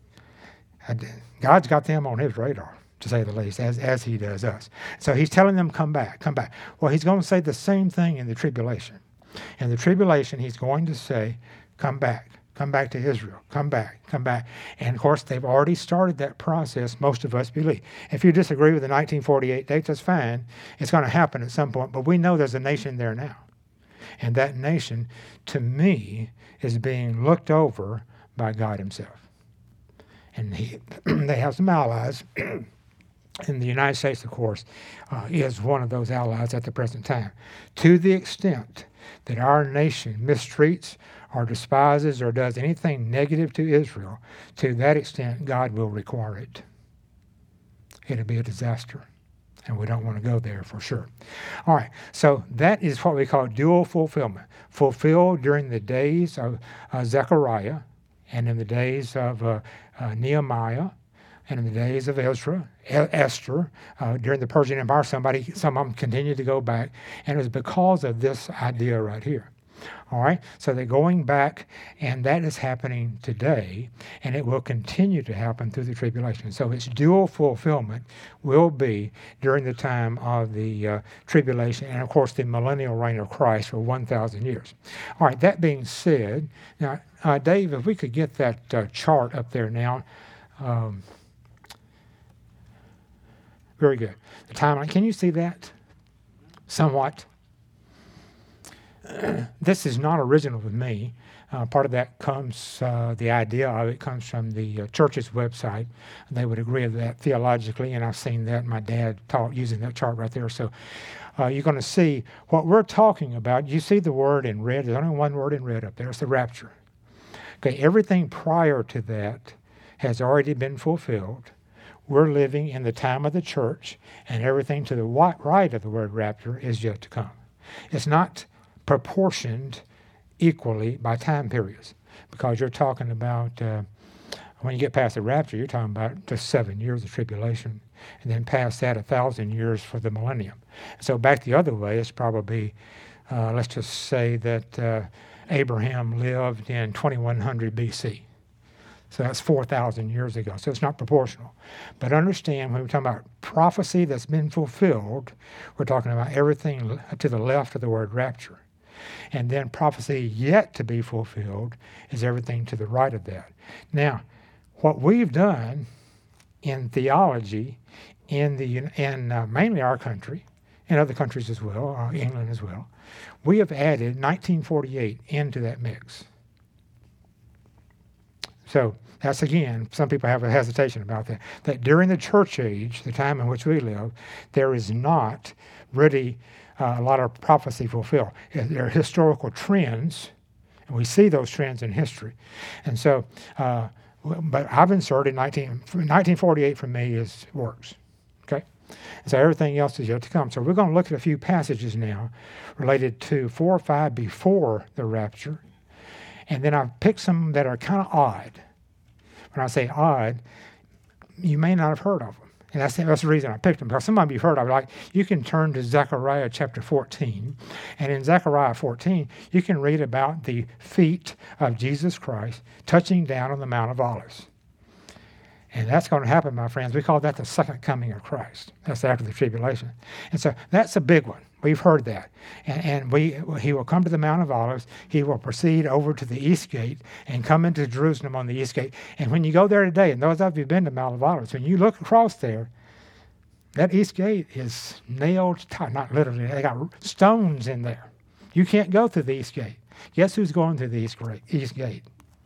God's got them on his radar, to say the least, as, as he does us. So he's telling them, come back, come back. Well, he's going to say the same thing in the tribulation. In the tribulation, he's going to say, come back, come back to Israel, come back, come back. And of course, they've already started that process, most of us believe. If you disagree with the nineteen forty-eight date, that's fine. It's going to happen at some point, but we know there's a nation there now. And that nation, to me, is being looked over by God himself. And he, they have some allies. And the United States, of course, uh, is one of those allies at the present time. To the extent that our nation mistreats or despises or does anything negative to Israel, to that extent, God will require it. It'll be a disaster. And we don't want to go there for sure. All right, so that is what we call dual fulfillment. Fulfilled during the days of uh, Zechariah and in the days of uh, uh, Nehemiah, and in the days of Ezra, Esther, uh, during the Persian Empire, somebody, some of them continued to go back, and it was because of this idea right here. All right, so they're going back, and that is happening today, and it will continue to happen through the tribulation. So its dual fulfillment will be during the time of the uh, tribulation, and of course the millennial reign of Christ for one thousand years. All right, that being said, now, uh, Dave, if we could get that uh, chart up there now. Um, very good. The timeline, can you see that? Somewhat. This is not original with me. Uh, part of that comes, uh, the idea of it comes from the uh, church's website. They would agree with that theologically, and I've seen that. My dad taught using that chart right there. So uh, you're going to see what we're talking about. You see the word in red. There's only one word in red up there. It's the rapture. Okay, everything prior to that has already been fulfilled. We're living in the time of the church, and everything to the right of the word rapture is yet to come. It's not proportioned equally by time periods, because you're talking about uh, when you get past the rapture, you're talking about just seven years of tribulation, and then past that, a thousand years for the millennium. So back the other way, it's probably, uh, let's just say that uh, Abraham lived in twenty-one hundred B C. So that's four thousand years ago. So it's not proportional. But understand, when we're talking about prophecy that's been fulfilled, we're talking about everything to the left of the word rapture. And then prophecy yet to be fulfilled is everything to the right of that. Now, what we've done in theology, in the in uh, mainly our country, and other countries as well, uh, England as well, we have added nineteen forty-eight into that mix. So that's, again, some people have a hesitation about that, that during the church age, the time in which we live, there is not really uh, a lot of prophecy fulfilled. There are historical trends, and we see those trends in history. And so, uh, but I've inserted nineteen, nineteen forty-eight for me is works, okay? And so everything else is yet to come. So we're going to look at a few passages now related to four or five before the rapture. And then I've picked some that are kind of odd. When I say odd, you may not have heard of them. And that's, that's the reason I picked them, because some of them you've heard of. Like, you can turn to Zechariah chapter fourteen. And in Zechariah fourteen, you can read about the feet of Jesus Christ touching down on the Mount of Olives. And that's going to happen, my friends. We call that the second coming of Christ. That's after the tribulation. And so that's a big one. We've heard that. And, and we he will come to the Mount of Olives. He will proceed over to the east gate and come into Jerusalem on the east gate. And when you go there today, and those of you who've been to the Mount of Olives, when you look across there, that east gate is nailed tight. Not literally. They got stones in there. You can't go through the east gate. Guess who's going through the east gate?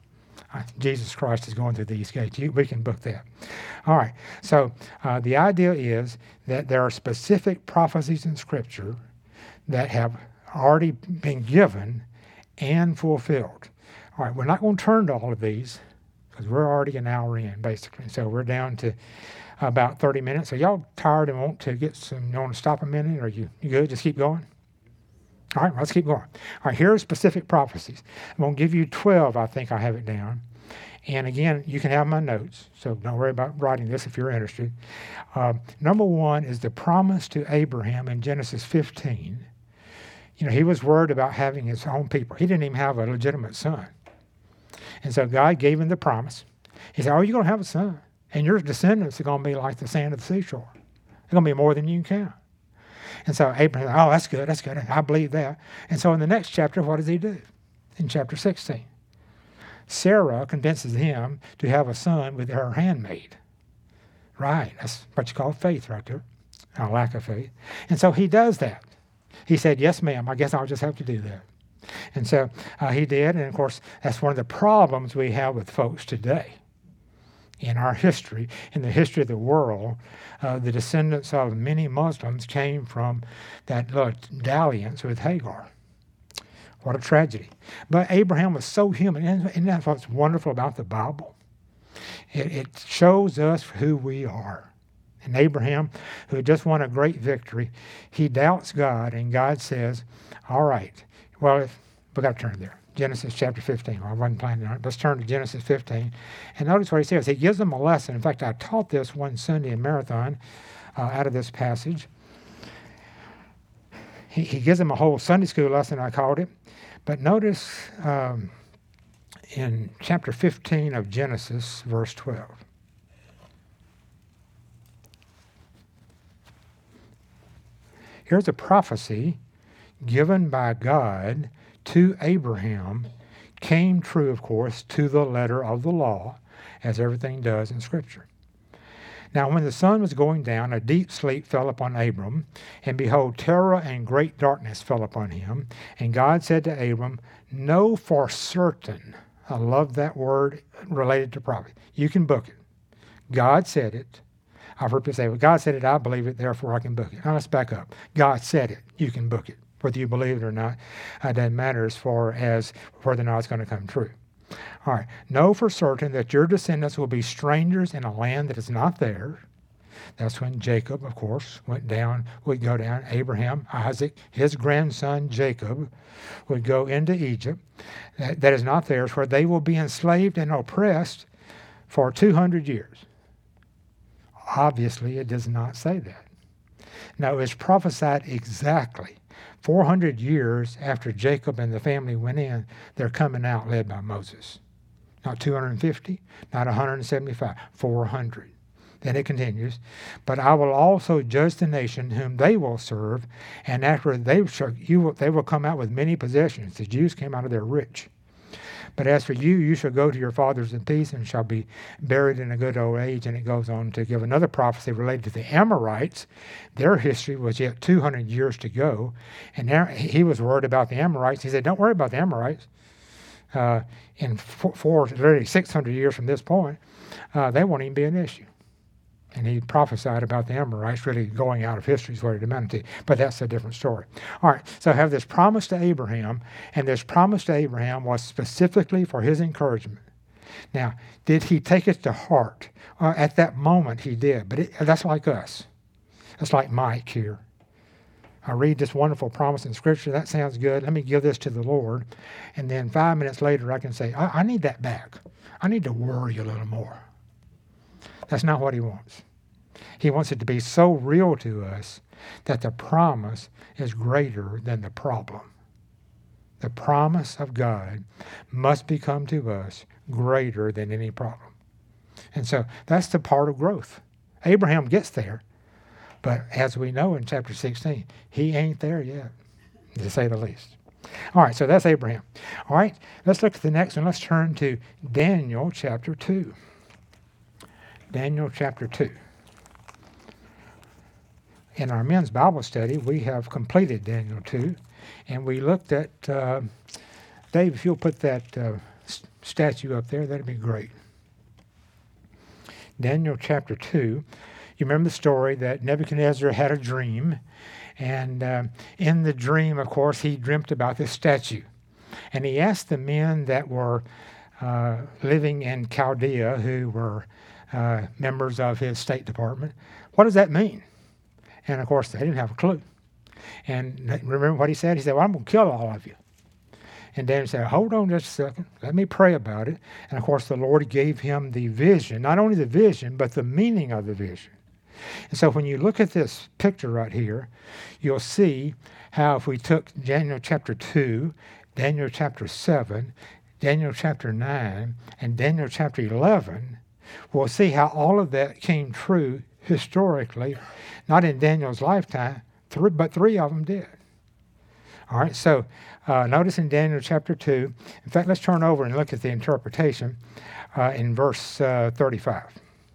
Jesus Christ is going through the east gate. You, we can book that. All right. So uh, the idea is that there are specific prophecies in Scripture that have already been given and fulfilled. All right. We're not going to turn to all of these because we're already an hour in, basically. So we're down to about thirty minutes. So y'all tired and want to get some, you want to stop a minute? Or you, you good? Just keep going? All right, let's keep going. All right, here are specific prophecies. I'm going to give you twelve, I think I have it down. And again, you can have my notes, so don't worry about writing this if you're interested. Um, number one is the promise to Abraham in Genesis fifteen. You know, he was worried about having his own people. He didn't even have a legitimate son. And so God gave him the promise. He said, oh, you're going to have a son, and your descendants are going to be like the sand of the seashore. They're going to be more than you can count. And so Abraham, oh, that's good, that's good. I believe that. And so in the next chapter, what does he do? In chapter sixteen, Sarah convinces him to have a son with her handmaid. Right, that's what you call faith right there, a lack of faith. And so he does that. He said, yes, ma'am, I guess I'll just have to do that. And so uh, he did, and of course, that's one of the problems we have with folks today. In our history, in the history of the world, uh, the descendants of many Muslims came from that little dalliance with Hagar. What a tragedy. But Abraham was so human, and that's what's wonderful about the Bible. It, it shows us who we are. And Abraham, who just won a great victory, he doubts God, and God says, all right, well, if, we got to turn there. Genesis chapter fifteen. Well, I wasn't planning on it. Let's turn to Genesis fifteen. And notice what he says. He gives them a lesson. In fact, I taught this one Sunday in Marathon uh, out of this passage. He, he gives them a whole Sunday school lesson, I called it. But notice um, in chapter fifteen of Genesis, verse twelve. Here's a prophecy given by God to Abraham, came true, of course, to the letter of the law, as everything does in Scripture. Now, when the sun was going down, a deep sleep fell upon Abram, and behold, terror and great darkness fell upon him. And God said to Abram, know for certain, I love that word related to prophecy. You can book it. God said it. I've heard people say, well, God said it, I believe it, therefore I can book it. Now let's back up. God said it, you can book it. Whether you believe it or not, it doesn't matter as far as whether or not it's going to come true. All right. Know for certain that your descendants will be strangers in a land that is not theirs. That's when Jacob, of course, went down, would go down. Abraham, Isaac, his grandson Jacob would go into Egypt. That, that is not theirs, where they will be enslaved and oppressed for two hundred years. Obviously, it does not say that. Now, it's prophesied exactly four hundred years after Jacob and the family went in, they're coming out led by Moses. Not two hundred fifty, not one hundred seventy-five, four hundred. Then it continues, but I will also judge the nation whom they will serve, and after they shall, you will, they will come out with many possessions. The Jews came out of there rich. But as for you, you shall go to your fathers in peace and shall be buried in a good old age. And it goes on to give another prophecy related to the Amorites. Their history was yet two hundred years to go. And he was worried about the Amorites. He said, don't worry about the Amorites. Uh, in four, four, literally six hundred years from this point, uh, they won't even be an issue. And he prophesied about the Amorites really going out of history is what it amounted to. But that's a different story. All right, so I have this promise to Abraham, and this promise to Abraham was specifically for his encouragement. Now, did he take it to heart? Uh, at that moment, he did. But it, that's like us. That's like Mike here. I read this wonderful promise in Scripture. That sounds good. Let me give this to the Lord. And then five minutes later, I can say, I, I need that back. I need to worry a little more. That's not what he wants. He wants it to be so real to us that the promise is greater than the problem. The promise of God must become to us greater than any problem. And so that's the part of growth. Abraham gets there, but as we know in chapter sixteen, he ain't there yet, to say the least. All right, so that's Abraham. All right, let's look at the next one. Let's turn to Daniel chapter two. Daniel chapter two. In our men's Bible study, we have completed Daniel two, and we looked at, uh, Dave, if you'll put that uh, statue up there, that'd be great. Daniel chapter two, you remember the story that Nebuchadnezzar had a dream, and uh, in the dream, of course, he dreamt about this statue. And he asked the men that were uh, living in Chaldea, who were Uh, members of his State Department, what does that mean? And of course, they didn't have a clue. And remember what he said? He said, well, I'm going to kill all of you. And Daniel said, hold on just a second. Let me pray about it. And of course, the Lord gave him the vision, not only the vision, but the meaning of the vision. And so when you look at this picture right here, you'll see how if we took Daniel chapter two, Daniel chapter seven, Daniel chapter nine, and Daniel chapter eleven, we'll see how all of that came true historically, not in Daniel's lifetime, th- but three of them did. All right, so uh, notice in Daniel chapter two, in fact, let's turn over and look at the interpretation uh, in verse uh, thirty-five.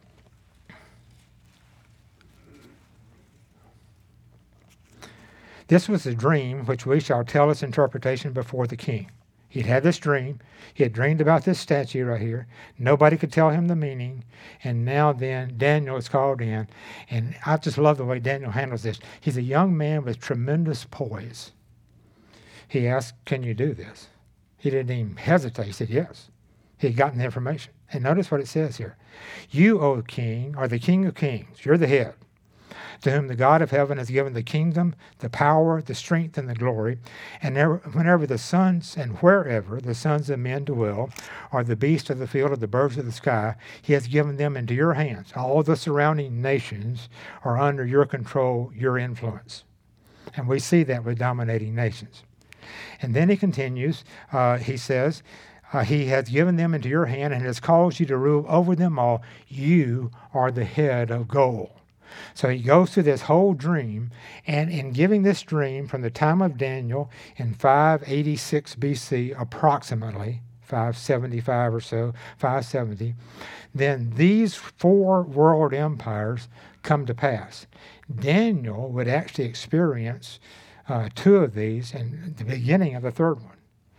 This was a dream which we shall tell its interpretation before the king. He'd had this dream. He had dreamed about this statue right here. Nobody could tell him the meaning. And now then, Daniel is called in. And I just love the way Daniel handles this. He's a young man with tremendous poise. He asked, can you do this? He didn't even hesitate. He said, yes. He had gotten the information. And notice what it says here. You, O king, are the King of kings. You're the head, to whom the God of heaven has given the kingdom, the power, the strength, and the glory. And whenever the sons and wherever the sons of men dwell, or the beasts of the field or the birds of the sky, he has given them into your hands. All the surrounding nations are under your control, your influence. And we see that with dominating nations. And then he continues, uh, he says, uh, he has given them into your hand and has caused you to rule over them all. You are the head of gold. So he goes through this whole dream, and in giving this dream from the time of Daniel in five eighty-six B C approximately, five seventy-five or so, five seventy, then these four world empires come to pass. Daniel would actually experience uh, two of these and the beginning of the third one.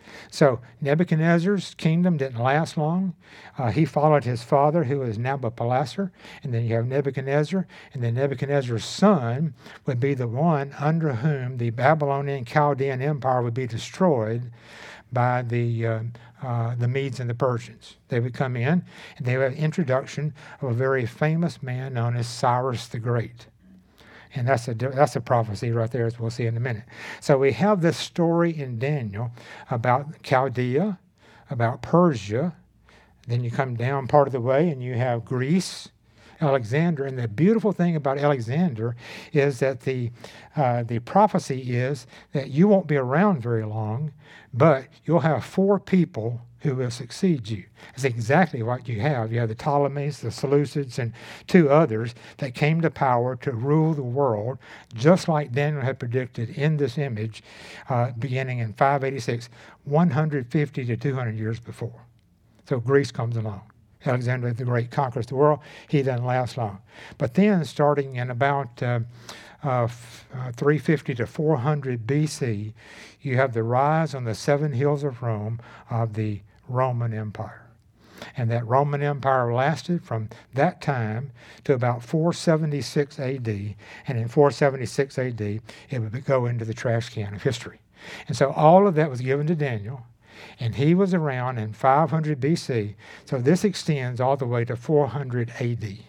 So Nebuchadnezzar's kingdom didn't last long. Uh, he followed his father, who was Nabopolassar, and then you have Nebuchadnezzar, and then Nebuchadnezzar's son would be the one under whom the Babylonian Chaldean Empire would be destroyed by the uh, uh, the Medes and the Persians. They would come in, and they would have introduction of a very famous man known as Cyrus the Great. And that's a that's a prophecy right there, as we'll see in a minute. So we have this story in Daniel about Chaldea, about Persia. Then you come down part of the way, and you have Greece, Alexander. And the beautiful thing about Alexander is that the uh, the prophecy is that you won't be around very long, but you'll have four people who will succeed you. That's exactly what you have. You have the Ptolemies, the Seleucids, and two others that came to power to rule the world, just like Daniel had predicted in this image, uh, beginning in five eighty-six, one hundred fifty to two hundred years before. So Greece comes along. Alexander the Great conquers the world. He doesn't last long. But then, starting in about uh, uh, uh, three fifty to four hundred B C, you have the rise on the seven hills of Rome of the Roman Empire. And that Roman Empire lasted from that time to about four seventy-six A D. And in four seventy-six A D, it would go into the trash can of history. And so all of that was given to Daniel. And he was around in five hundred B C. So this extends all the way to four hundred A D.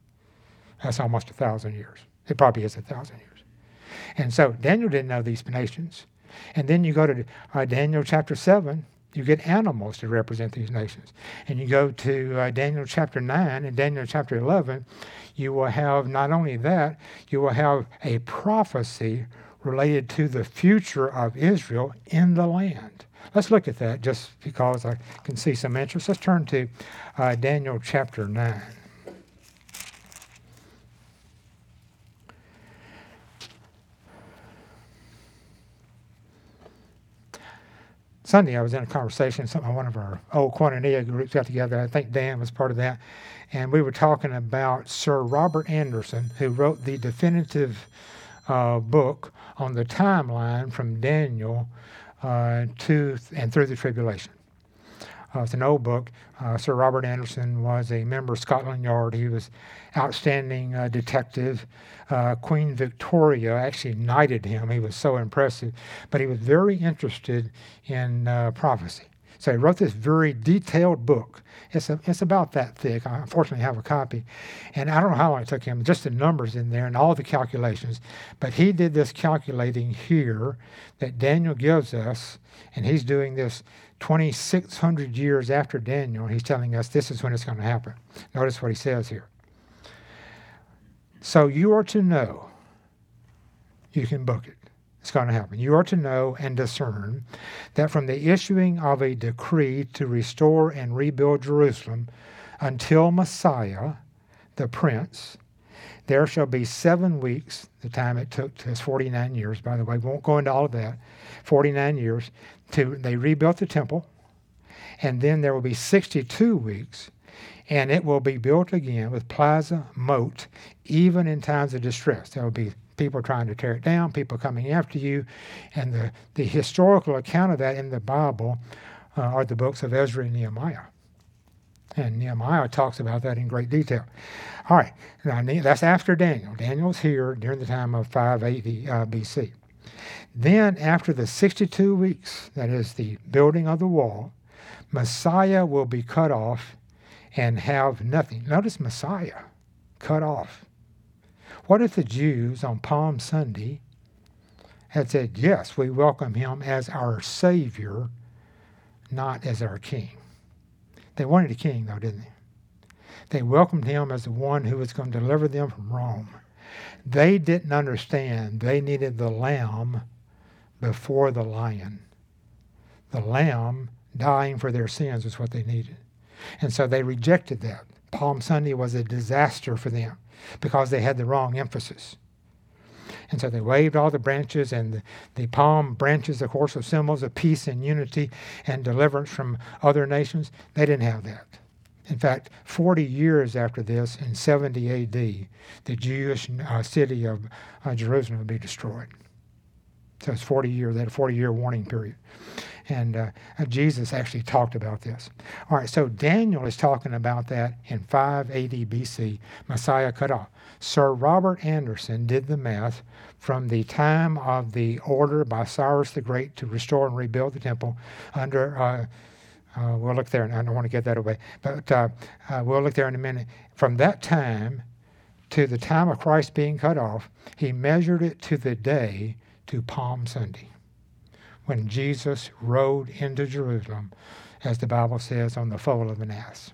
That's almost a thousand years. It probably is a thousand years. And so Daniel didn't know these nations. And then you go to uh, Daniel chapter seven. You get animals to represent these nations. And you go to uh, Daniel chapter nine and Daniel chapter eleven, you will have not only that, you will have a prophecy related to the future of Israel in the land. Let's look at that just because I can see some interest. Let's turn to uh, Daniel chapter nine. Sunday, I was in a conversation, some one of our old Koinonia groups got together. I think Dan was part of that. And we were talking about Sir Robert Anderson, who wrote the definitive uh, book on the timeline from Daniel uh, to and through the tribulation. Uh, it's an old book. Uh, Sir Robert Anderson was a member of Scotland Yard. He was outstanding uh, detective. Uh, Queen Victoria actually knighted him. He was so impressive. But he was very interested in uh, prophecy. So he wrote this very detailed book. It's a, it's about that thick. I unfortunately have a copy. And I don't know how long it took him, just the numbers in there and all the calculations. But he did this calculating here that Daniel gives us, and he's doing this twenty-six hundred years after Daniel. He's telling us this is when it's going to happen. Notice what he says here. So you are to know, you can book it. It's going to happen. You are to know and discern that from the issuing of a decree to restore and rebuild Jerusalem until Messiah, the Prince, there shall be seven weeks, the time it took to us forty-nine years, by the way, we won't go into all of that, forty-nine years, to they rebuilt the temple, and then there will be sixty-two weeks, and it will be built again with plaza, moat, even in times of distress. There will be people trying to tear it down, people coming after you, and the, the historical account of that in the Bible uh, are the books of Ezra and Nehemiah. And Nehemiah talks about that in great detail. All right, now that's after Daniel. Daniel's here during the time of five eighty uh, B C. Then after the sixty-two weeks, that is the building of the wall, Messiah will be cut off and have nothing. Notice Messiah, cut off. What if the Jews on Palm Sunday had said, yes, we welcome him as our Savior, not as our King? They wanted a king, though, didn't they? They welcomed him as the one who was going to deliver them from Rome. They didn't understand they needed the Lamb before the lion. The lamb dying for their sins was what they needed. And so they rejected that. Palm Sunday was a disaster for them because they had the wrong emphasis. And so they waved all the branches, and the, the palm branches, of course, are symbols of peace and unity and deliverance from other nations. They didn't have that. In fact, forty years after this, in seventy A D, the Jewish uh, city of uh, Jerusalem would be destroyed. So it's forty years, they had a forty-year warning period. And uh, Jesus actually talked about this. All right, so Daniel is talking about that in five eighty B C, Messiah cut off. Sir Robert Anderson did the math from the time of the order by Cyrus the Great to restore and rebuild the temple under, uh, uh, we'll look there, and I don't want to get that away, but uh, uh, we'll look there in a minute. From that time to the time of Christ being cut off, he measured it to the day to Palm Sunday, when Jesus rode into Jerusalem, as the Bible says, on the foal of an ass,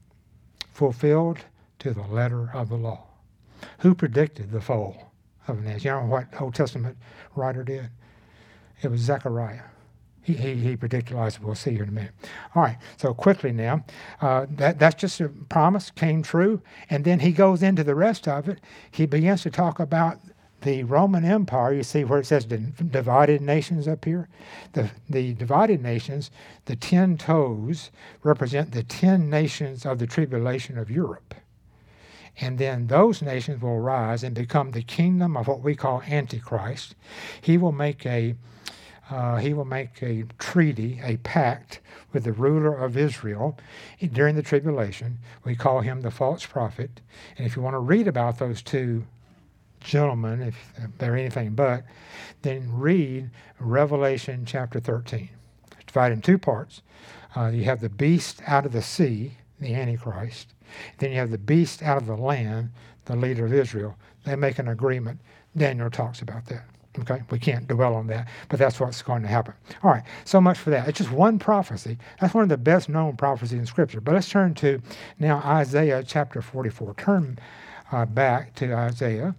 fulfilled to the letter of the law. Who predicted the foal of an ass? You know what Old Testament writer did? It was Zechariah. He, he, he predicted Elijah. We'll see here in a minute. All right, so quickly now, uh, that, that's just a promise, came true, and then he goes into the rest of it. He begins to talk about the Roman Empire. You see where it says divided nations up here? The, the divided nations, the ten toes, represent the ten nations of the tribulation of Europe. And then those nations will rise and become the kingdom of what we call Antichrist. He will make a uh, he will make a treaty, a pact with the ruler of Israel during the tribulation. We call him the false prophet. And if you want to read about those two gentlemen, if they're anything but, then read Revelation chapter thirteen. It's divided in two parts. Uh, you have the beast out of the sea, the Antichrist. Then you have the beast out of the land, the leader of Israel. They make an agreement. Daniel talks about that. Okay, we can't dwell on that, but that's what's going to happen. All right, so much for that. It's just one prophecy. That's one of the best known prophecies in Scripture. But let's turn to now Isaiah chapter forty-four. Turn uh, back to Isaiah.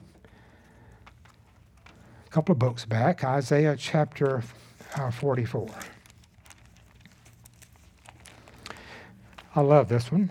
A couple of books back, Isaiah chapter uh, forty-four. I love this one.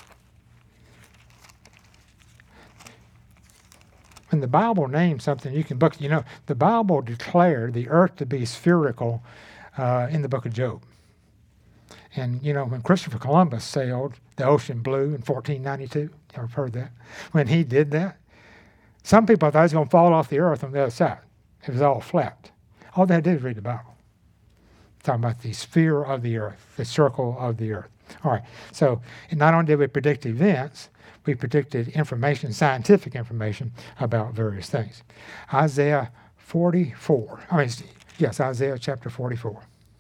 When the Bible names something, you can book, you know, the Bible declared the earth to be spherical uh, in the book of Job. And, you know, when Christopher Columbus sailed the ocean blue in fourteen ninety-two, you ever heard that? When he did that, some people thought he was going to fall off the earth on the other side. It was all flat. All they had to do is read the Bible. Talking about the sphere of the earth, the circle of the earth. All right, so not only did we predict events, we predicted information, scientific information about various things. Isaiah forty-four. I mean, yes, Isaiah chapter forty-four.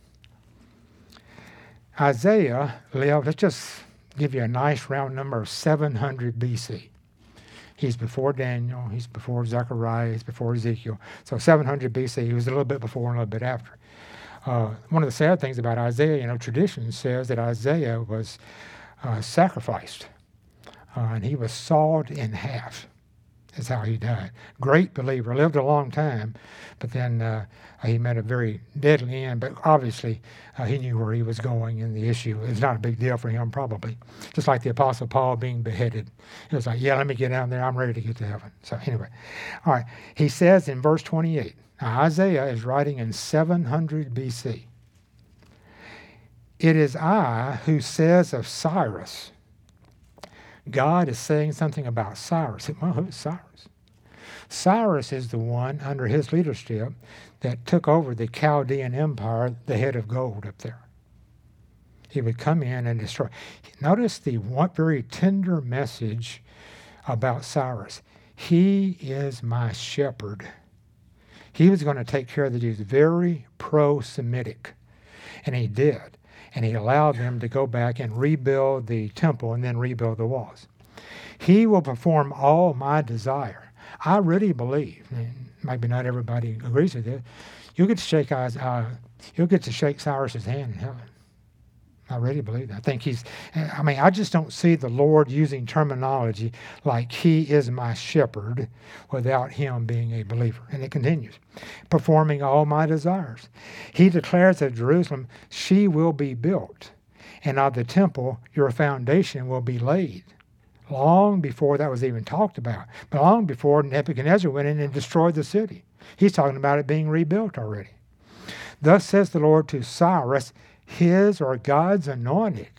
Isaiah lived, let's just give you a nice round number of seven hundred B C. He's before Daniel, he's before Zechariah, he's before Ezekiel. So seven hundred B C, he was a little bit before and a little bit after. Uh, one of the sad things about Isaiah, you know, tradition says that Isaiah was uh, sacrificed. Uh, and he was sawed in half. That's how he died. Great believer, lived a long time, but then uh, he met a very deadly end. But obviously, uh, he knew where he was going, and the issue is not a big deal for him, probably. Just like the Apostle Paul being beheaded. It was like, yeah, let me get down there. I'm ready to get to heaven. So anyway, all right. He says in verse twenty-eight, now Isaiah is writing in seven hundred B C. It is I who says of Cyrus, God is saying something about Cyrus. Well, who's Cyrus? Cyrus is the one under his leadership that took over the Chaldean Empire, the head of gold up there. He would come in and destroy. Notice the one very tender message about Cyrus. He is my shepherd. He was going to take care of the Jews. Very pro-Semitic. And he did. And he allowed them to go back and rebuild the temple and then rebuild the walls. He will perform all my desire. I really believe, and maybe not everybody agrees with it, you'll get to shake, uh, you'll get to shake Cyrus's hand in heaven. I really believe that. I think he's, I mean, I just don't see the Lord using terminology like he is my shepherd without him being a believer. And it continues, performing all my desires. He declares of Jerusalem, she will be built, and of the temple, your foundation will be laid. Long before that was even talked about, but long before Nebuchadnezzar went in and destroyed the city. He's talking about it being rebuilt already. Thus says the Lord to Cyrus, his or God's anointed,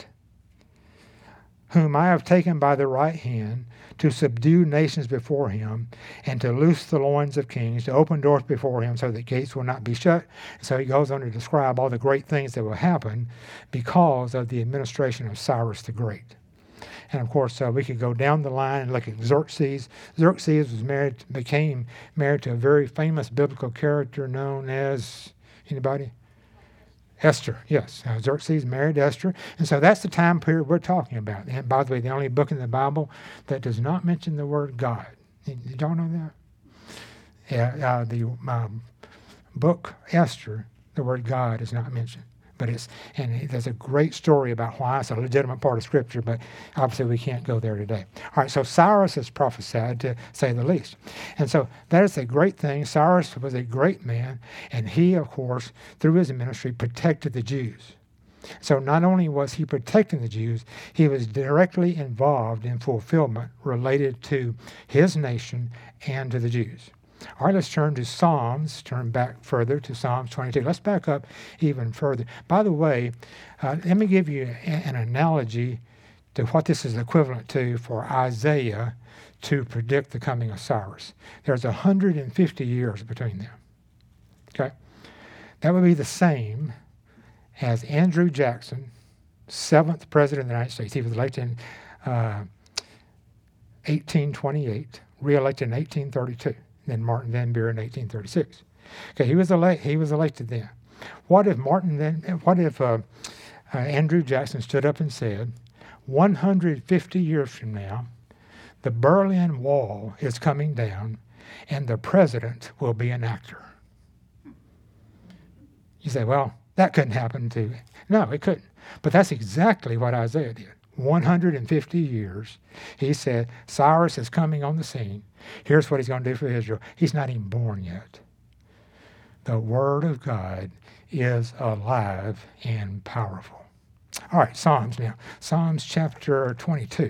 whom I have taken by the right hand to subdue nations before him and to loose the loins of kings, to open doors before him so that gates will not be shut. So he goes on to describe all the great things that will happen because of the administration of Cyrus the Great. And of course, uh, we could go down the line and look at Xerxes. Xerxes was married, became married to a very famous biblical character known as, anybody? Esther, yes. Uh, Xerxes married Esther. And so that's the time period we're talking about. And by the way, the only book in the Bible that does not mention the word God. Did y'all know that? Yeah, uh, the um, book Esther, the word God is not mentioned. But it's, and there's a great story about why it's a legitimate part of Scripture, but obviously we can't go there today. All right, so Cyrus is prophesied, to say the least. And so that is a great thing. Cyrus was a great man, and he, of course, through his ministry, protected the Jews. So not only was he protecting the Jews, he was directly involved in fulfillment related to his nation and to the Jews. All right, let's turn to Psalms, turn back further to Psalms twenty-two. Let's back up even further. By the way, uh, let me give you a, an analogy to what this is equivalent to for Isaiah to predict the coming of Cyrus. There's one hundred fifty years between them. Okay? That would be the same as Andrew Jackson, seventh president of the United States. He was elected in uh, eighteen twenty-eight, re-elected in eighteen thirty-two. Then Martin Van Buren in eighteen thirty-six. Okay, he was elected. He was elected then. What if Martin then? What if uh, uh, Andrew Jackson stood up and said, one hundred fifty years from now, the Berlin Wall is coming down, and the president will be an actor? You say, well, that couldn't happen to. No, it couldn't. But that's exactly what Isaiah did. one hundred fifty years, he said, Cyrus is coming on the scene. Here's what he's going to do for Israel. He's not even born yet. The Word of God is alive and powerful. All right, Psalms now. Psalms chapter twenty-two.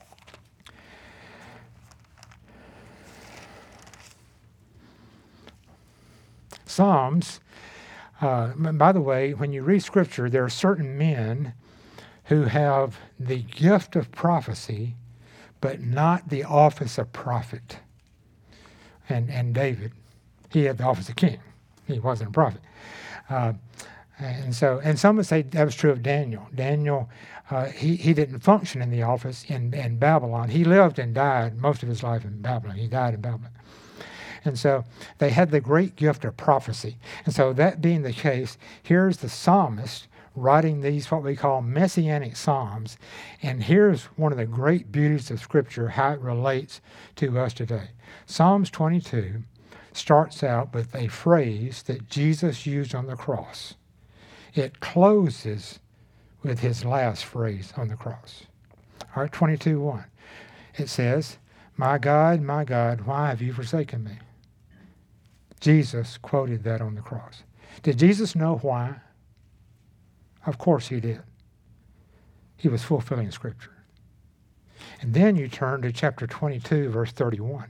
Psalms, uh, by the way, when you read Scripture, there are certain men who have the gift of prophecy, but not the office of prophet. And and David, he had the office of king. He wasn't a prophet. Uh, and so, and some would say that was true of Daniel. Daniel, uh, he, he didn't function in the office in, in Babylon. He lived and died most of his life in Babylon. He died in Babylon. And so they had the great gift of prophecy. And so that being the case, here's the psalmist writing these, what we call messianic psalms. And here's one of the great beauties of Scripture, how it relates to us today. Psalms twenty-two starts out with a phrase that Jesus used on the cross. It closes with his last phrase on the cross. All right, twenty-two one. It says, my God, my God, why have you forsaken me? Jesus quoted that on the cross. Did Jesus know why? Of course he did. He was fulfilling Scripture. And then you turn to chapter twenty-two, verse thirty-one.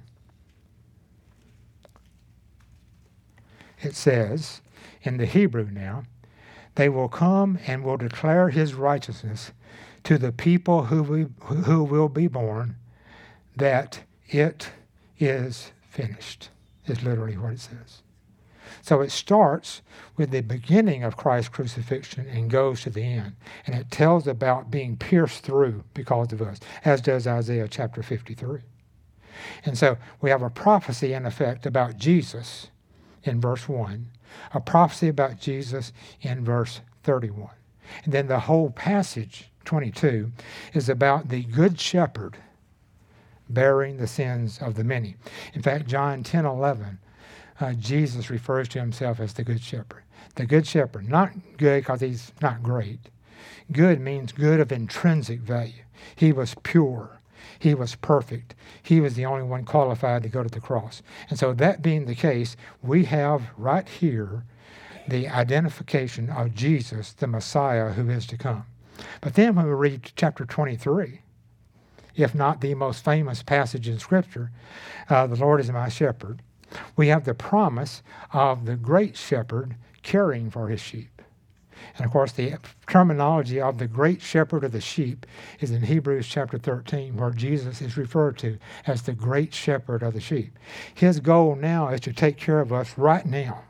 It says, in the Hebrew now, they will come and will declare his righteousness to the people who we, who will be born, that it is finished, is literally what it says. So it starts with the beginning of Christ's crucifixion and goes to the end. And it tells about being pierced through because of us, as does Isaiah chapter fifty-three. And so we have a prophecy in effect about Jesus in verse one, a prophecy about Jesus in verse thirty-one. And then the whole passage, twenty-two, is about the good shepherd bearing the sins of the many. In fact, John ten eleven, uh, Jesus refers to himself as the good shepherd. The good shepherd, not good because he's not great, Good means good of intrinsic value. He was pure. He was perfect. He was the only one qualified to go to the cross. And so that being the case, we have right here the identification of Jesus, the Messiah who is to come. But then when we read chapter twenty-three, if not the most famous passage in Scripture, uh, the Lord is my shepherd, we have the promise of the great shepherd caring for his sheep. And of course, the terminology of the great shepherd of the sheep is in Hebrews chapter thirteen, where Jesus is referred to as the great shepherd of the sheep. His goal now is to take care of us right now.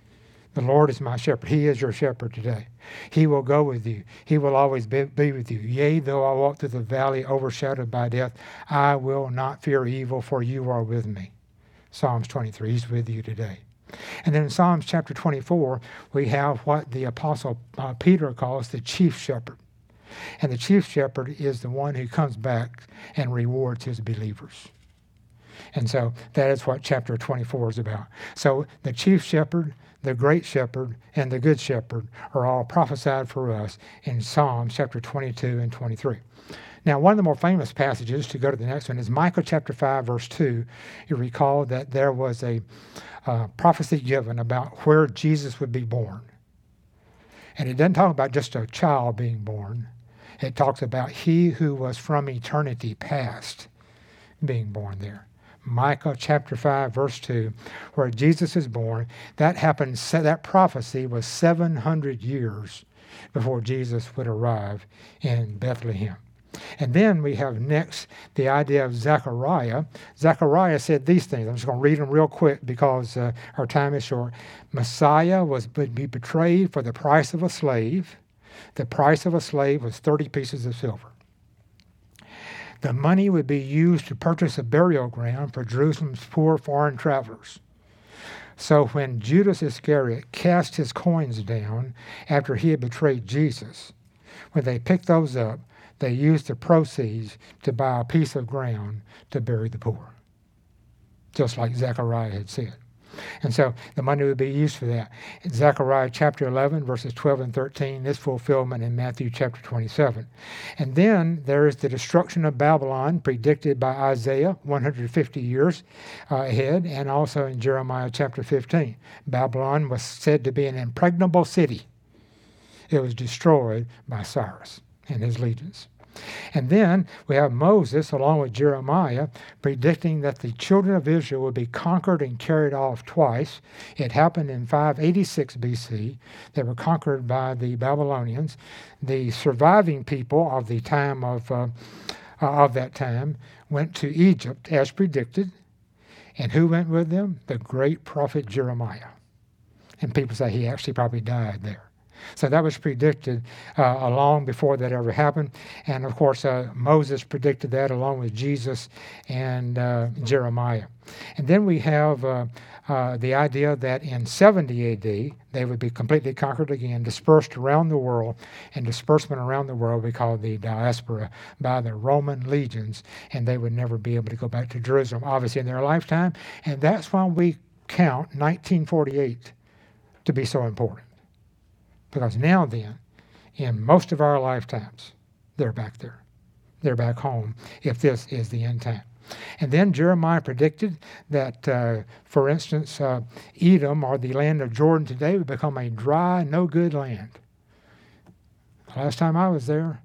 The Lord is my shepherd. He is your shepherd today. He will go with you. He will always be, be with you. Yea, though I walk through the valley overshadowed by death, I will not fear evil, for you are with me. Psalms twenty-three, he's with you today. And then in Psalms chapter twenty-four, we have what the Apostle uh, Peter calls the chief shepherd. And the chief shepherd is the one who comes back and rewards his believers. And so that is what chapter twenty-four is about. So the chief shepherd, the great shepherd, and the good shepherd are all prophesied for us in Psalms chapter twenty-two and twenty-three. Now, one of the more famous passages, to go to the next one, is Micah chapter five, verse two. You recall that there was a uh, prophecy given about where Jesus would be born. And it doesn't talk about just a child being born. It talks about he who was from eternity past being born there. Micah chapter five, verse two, where Jesus is born. That happened, that prophecy was seven hundred years before Jesus would arrive in Bethlehem. And then we have next the idea of Zechariah. Zechariah said these things. I'm just going to read them real quick because uh, our time is short. Messiah was would be betrayed for the price of a slave. The price of a slave was thirty pieces of silver. The money would be used to purchase a burial ground for Jerusalem's poor foreign travelers. So when Judas Iscariot cast his coins down after he had betrayed Jesus, when they picked those up, they used the proceeds to buy a piece of ground to bury the poor, just like Zechariah had said. And so the money would be used for that. In Zechariah chapter eleven, verses twelve and thirteen, this fulfillment in Matthew chapter twenty-seven. And then there is the destruction of Babylon predicted by Isaiah one hundred fifty years uh, ahead, and also in Jeremiah chapter fifteen. Babylon was said to be an impregnable city. It was destroyed by Cyrus and his legions. And then we have Moses, along with Jeremiah, predicting that the children of Israel would be conquered and carried off twice. It happened in five eighty-six B C. They were conquered by the Babylonians. The surviving people of the time of uh, of that time went to Egypt as predicted. And who went with them? The great prophet Jeremiah. And people say he actually probably died there. So that was predicted uh, long before that ever happened. And of course, uh, Moses predicted that along with Jesus and uh, Jeremiah. And then we have uh, uh, the idea that in seventy A D, they would be completely conquered again, dispersed around the world, and disbursement around the world we call the diaspora by the Roman legions, and they would never be able to go back to Jerusalem, obviously in their lifetime. And that's why we count nineteen forty-eight to be so important. Because now then, in most of our lifetimes, they're back there. They're back home if this is the end time. And then Jeremiah predicted that, uh, for instance, uh, Edom, or the land of Jordan today, would become a dry, no good land. Last time I was there,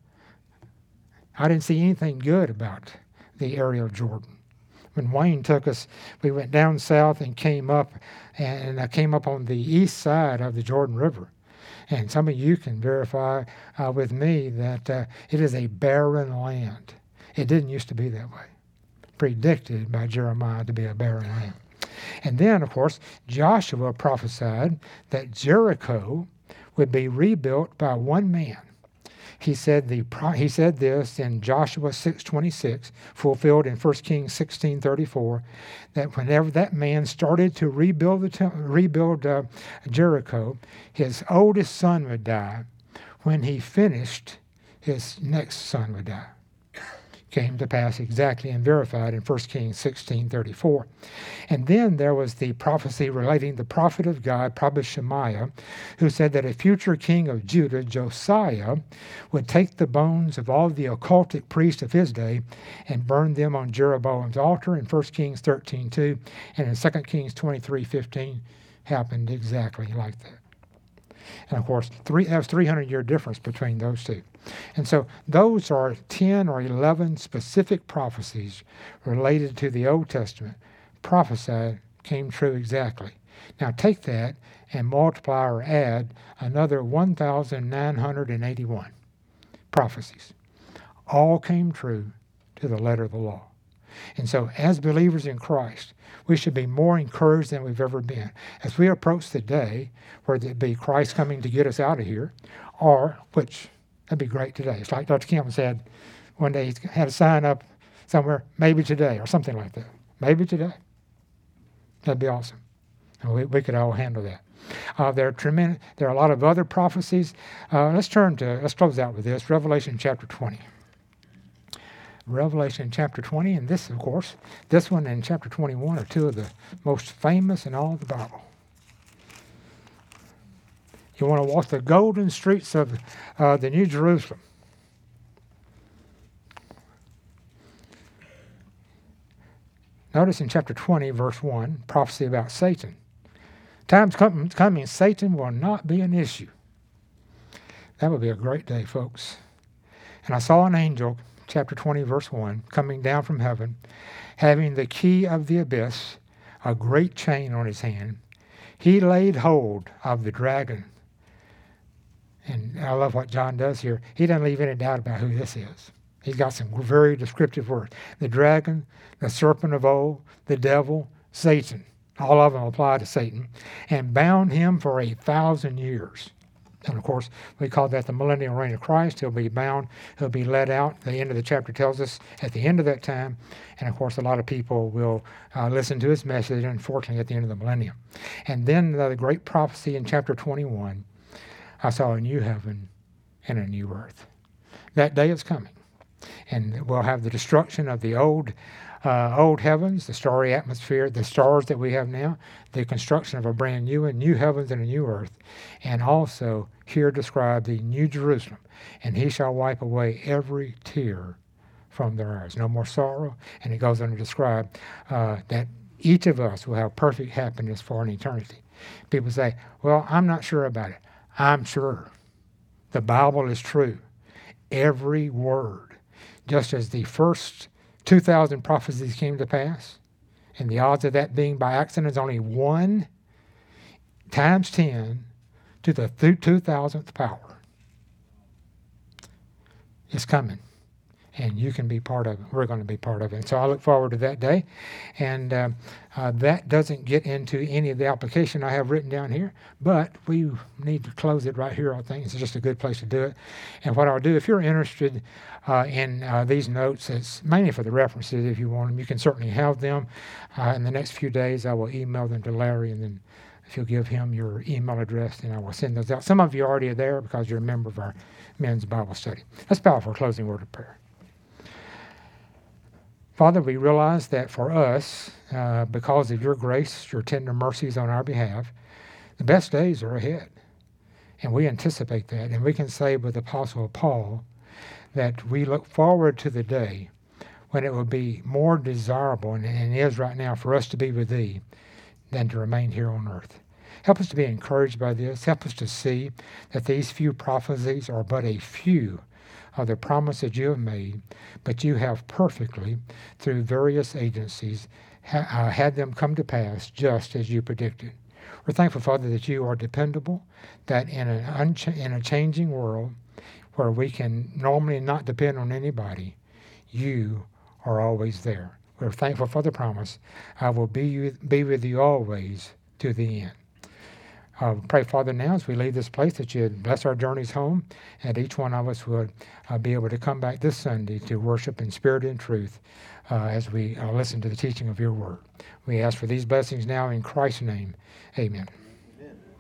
I didn't see anything good about the area of Jordan. When Wayne took us, we went down south and came up, and I came up on the east side of the Jordan River. And some of you can verify uh, with me that uh, it is a barren land. It didn't used to be that way. Predicted by Jeremiah to be a barren land. And then, of course, Joshua prophesied that Jericho would be rebuilt by one man. He said the he said this in Joshua six twenty-six, fulfilled in First Kings sixteen thirty-four, that whenever that man started to rebuild the rebuild uh, Jericho, his oldest son would die. When he finished, his next son would die. came to pass exactly and verified in First Kings sixteen thirty-four. And then there was the prophecy relating the prophet of God, Prophet Shemaiah, who said that a future king of Judah, Josiah, would take the bones of all the occultic priests of his day and burn them on Jeroboam's altar in First Kings thirteen two, and in Second Kings twenty-three fifteen happened exactly like that. And of course, three, there's three hundred year difference between those two. And so those are ten or eleven specific prophecies related to the Old Testament, prophesied, came true exactly. Now take that and multiply or add another one thousand nine hundred eighty-one prophecies. All came true to the letter of the law. And so as believers in Christ, we should be more encouraged than we've ever been. As we approach the day, whether it be Christ coming to get us out of here, or, which, that'd be great today. It's like Doctor Campbell said one day, he had a sign up somewhere, maybe today, or something like that. Maybe today. That'd be awesome. And we, we could all handle that. Uh, there are tremendous, there are a lot of other prophecies. Uh, let's turn to, let's close out with this, Revelation chapter twenty. Revelation chapter twenty, and this, of course, this one and chapter twenty-one are two of the most famous in all the Bible. You want to walk the golden streets of uh, the New Jerusalem. Notice in chapter twenty, verse one, prophecy about Satan. Time's com- coming, Satan will not be an issue. That would be a great day, folks. And I saw an angel, chapter twenty, verse one, coming down from heaven, having the key of the abyss, a great chain on his hand. He laid hold of the dragon. And I love what John does here. He doesn't leave any doubt about who this is. He's got some very descriptive words. The dragon, the serpent of old, the devil, Satan. All of them apply to Satan. And bound him for a thousand years. And of course, we call that the millennial reign of Christ. He'll be bound. He'll be let out. The end of the chapter tells us at the end of that time. And of course, a lot of people will uh, listen to his message, unfortunately, at the end of the millennium. And then uh, the great prophecy in chapter twenty-one, I saw a new heaven and a new earth. That day is coming. And we'll have the destruction of the old uh, old heavens, the starry atmosphere, the stars that we have now, the construction of a brand new and new heavens and a new earth, and also here described the New Jerusalem. And he shall wipe away every tear from their eyes. No more sorrow. And it goes on to describe uh, that each of us will have perfect happiness for an eternity. People say, well, I'm not sure about it. I'm sure. The Bible is true. Every word. Just as the first two thousand prophecies came to pass, and the odds of that being by accident is only one times ten to the two thousandth power. It's coming, and you can be part of it. We're going to be part of it. So I look forward to that day, and uh, uh, that doesn't get into any of the application I have written down here, but we need to close it right here, I think. It's just a good place to do it. And what I'll do, if you're interested uh, in uh, these notes, it's mainly for the references if you want them. You can certainly have them. Uh, in the next few days, I will email them to Larry, and then if you'll give him your email address, then I will send those out. Some of you already are there because you're a member of our men's Bible study. Let's bow for a closing word of prayer. Father, we realize that for us, uh, because of your grace, your tender mercies on our behalf, the best days are ahead. And we anticipate that. And we can say with Apostle Paul that we look forward to the day when it will be more desirable, and, and is right now, for us to be with thee than to remain here on earth. Help us to be encouraged by this. Help us to see that these few prophecies are but a few of the promises you have made, but you have perfectly, through various agencies, ha- uh, had them come to pass just as you predicted. We're thankful, Father, that you are dependable, that in, an uncha- in a changing world where we can normally not depend on anybody, you are always there. We're thankful for the promise, I will be, you, be with you always to the end. Uh, pray, Father, now as we leave this place that you'd bless our journeys home, and each one of us would uh, be able to come back this Sunday to worship in spirit and truth uh, as we uh, listen to the teaching of your word. We ask for these blessings now in Christ's name. Amen.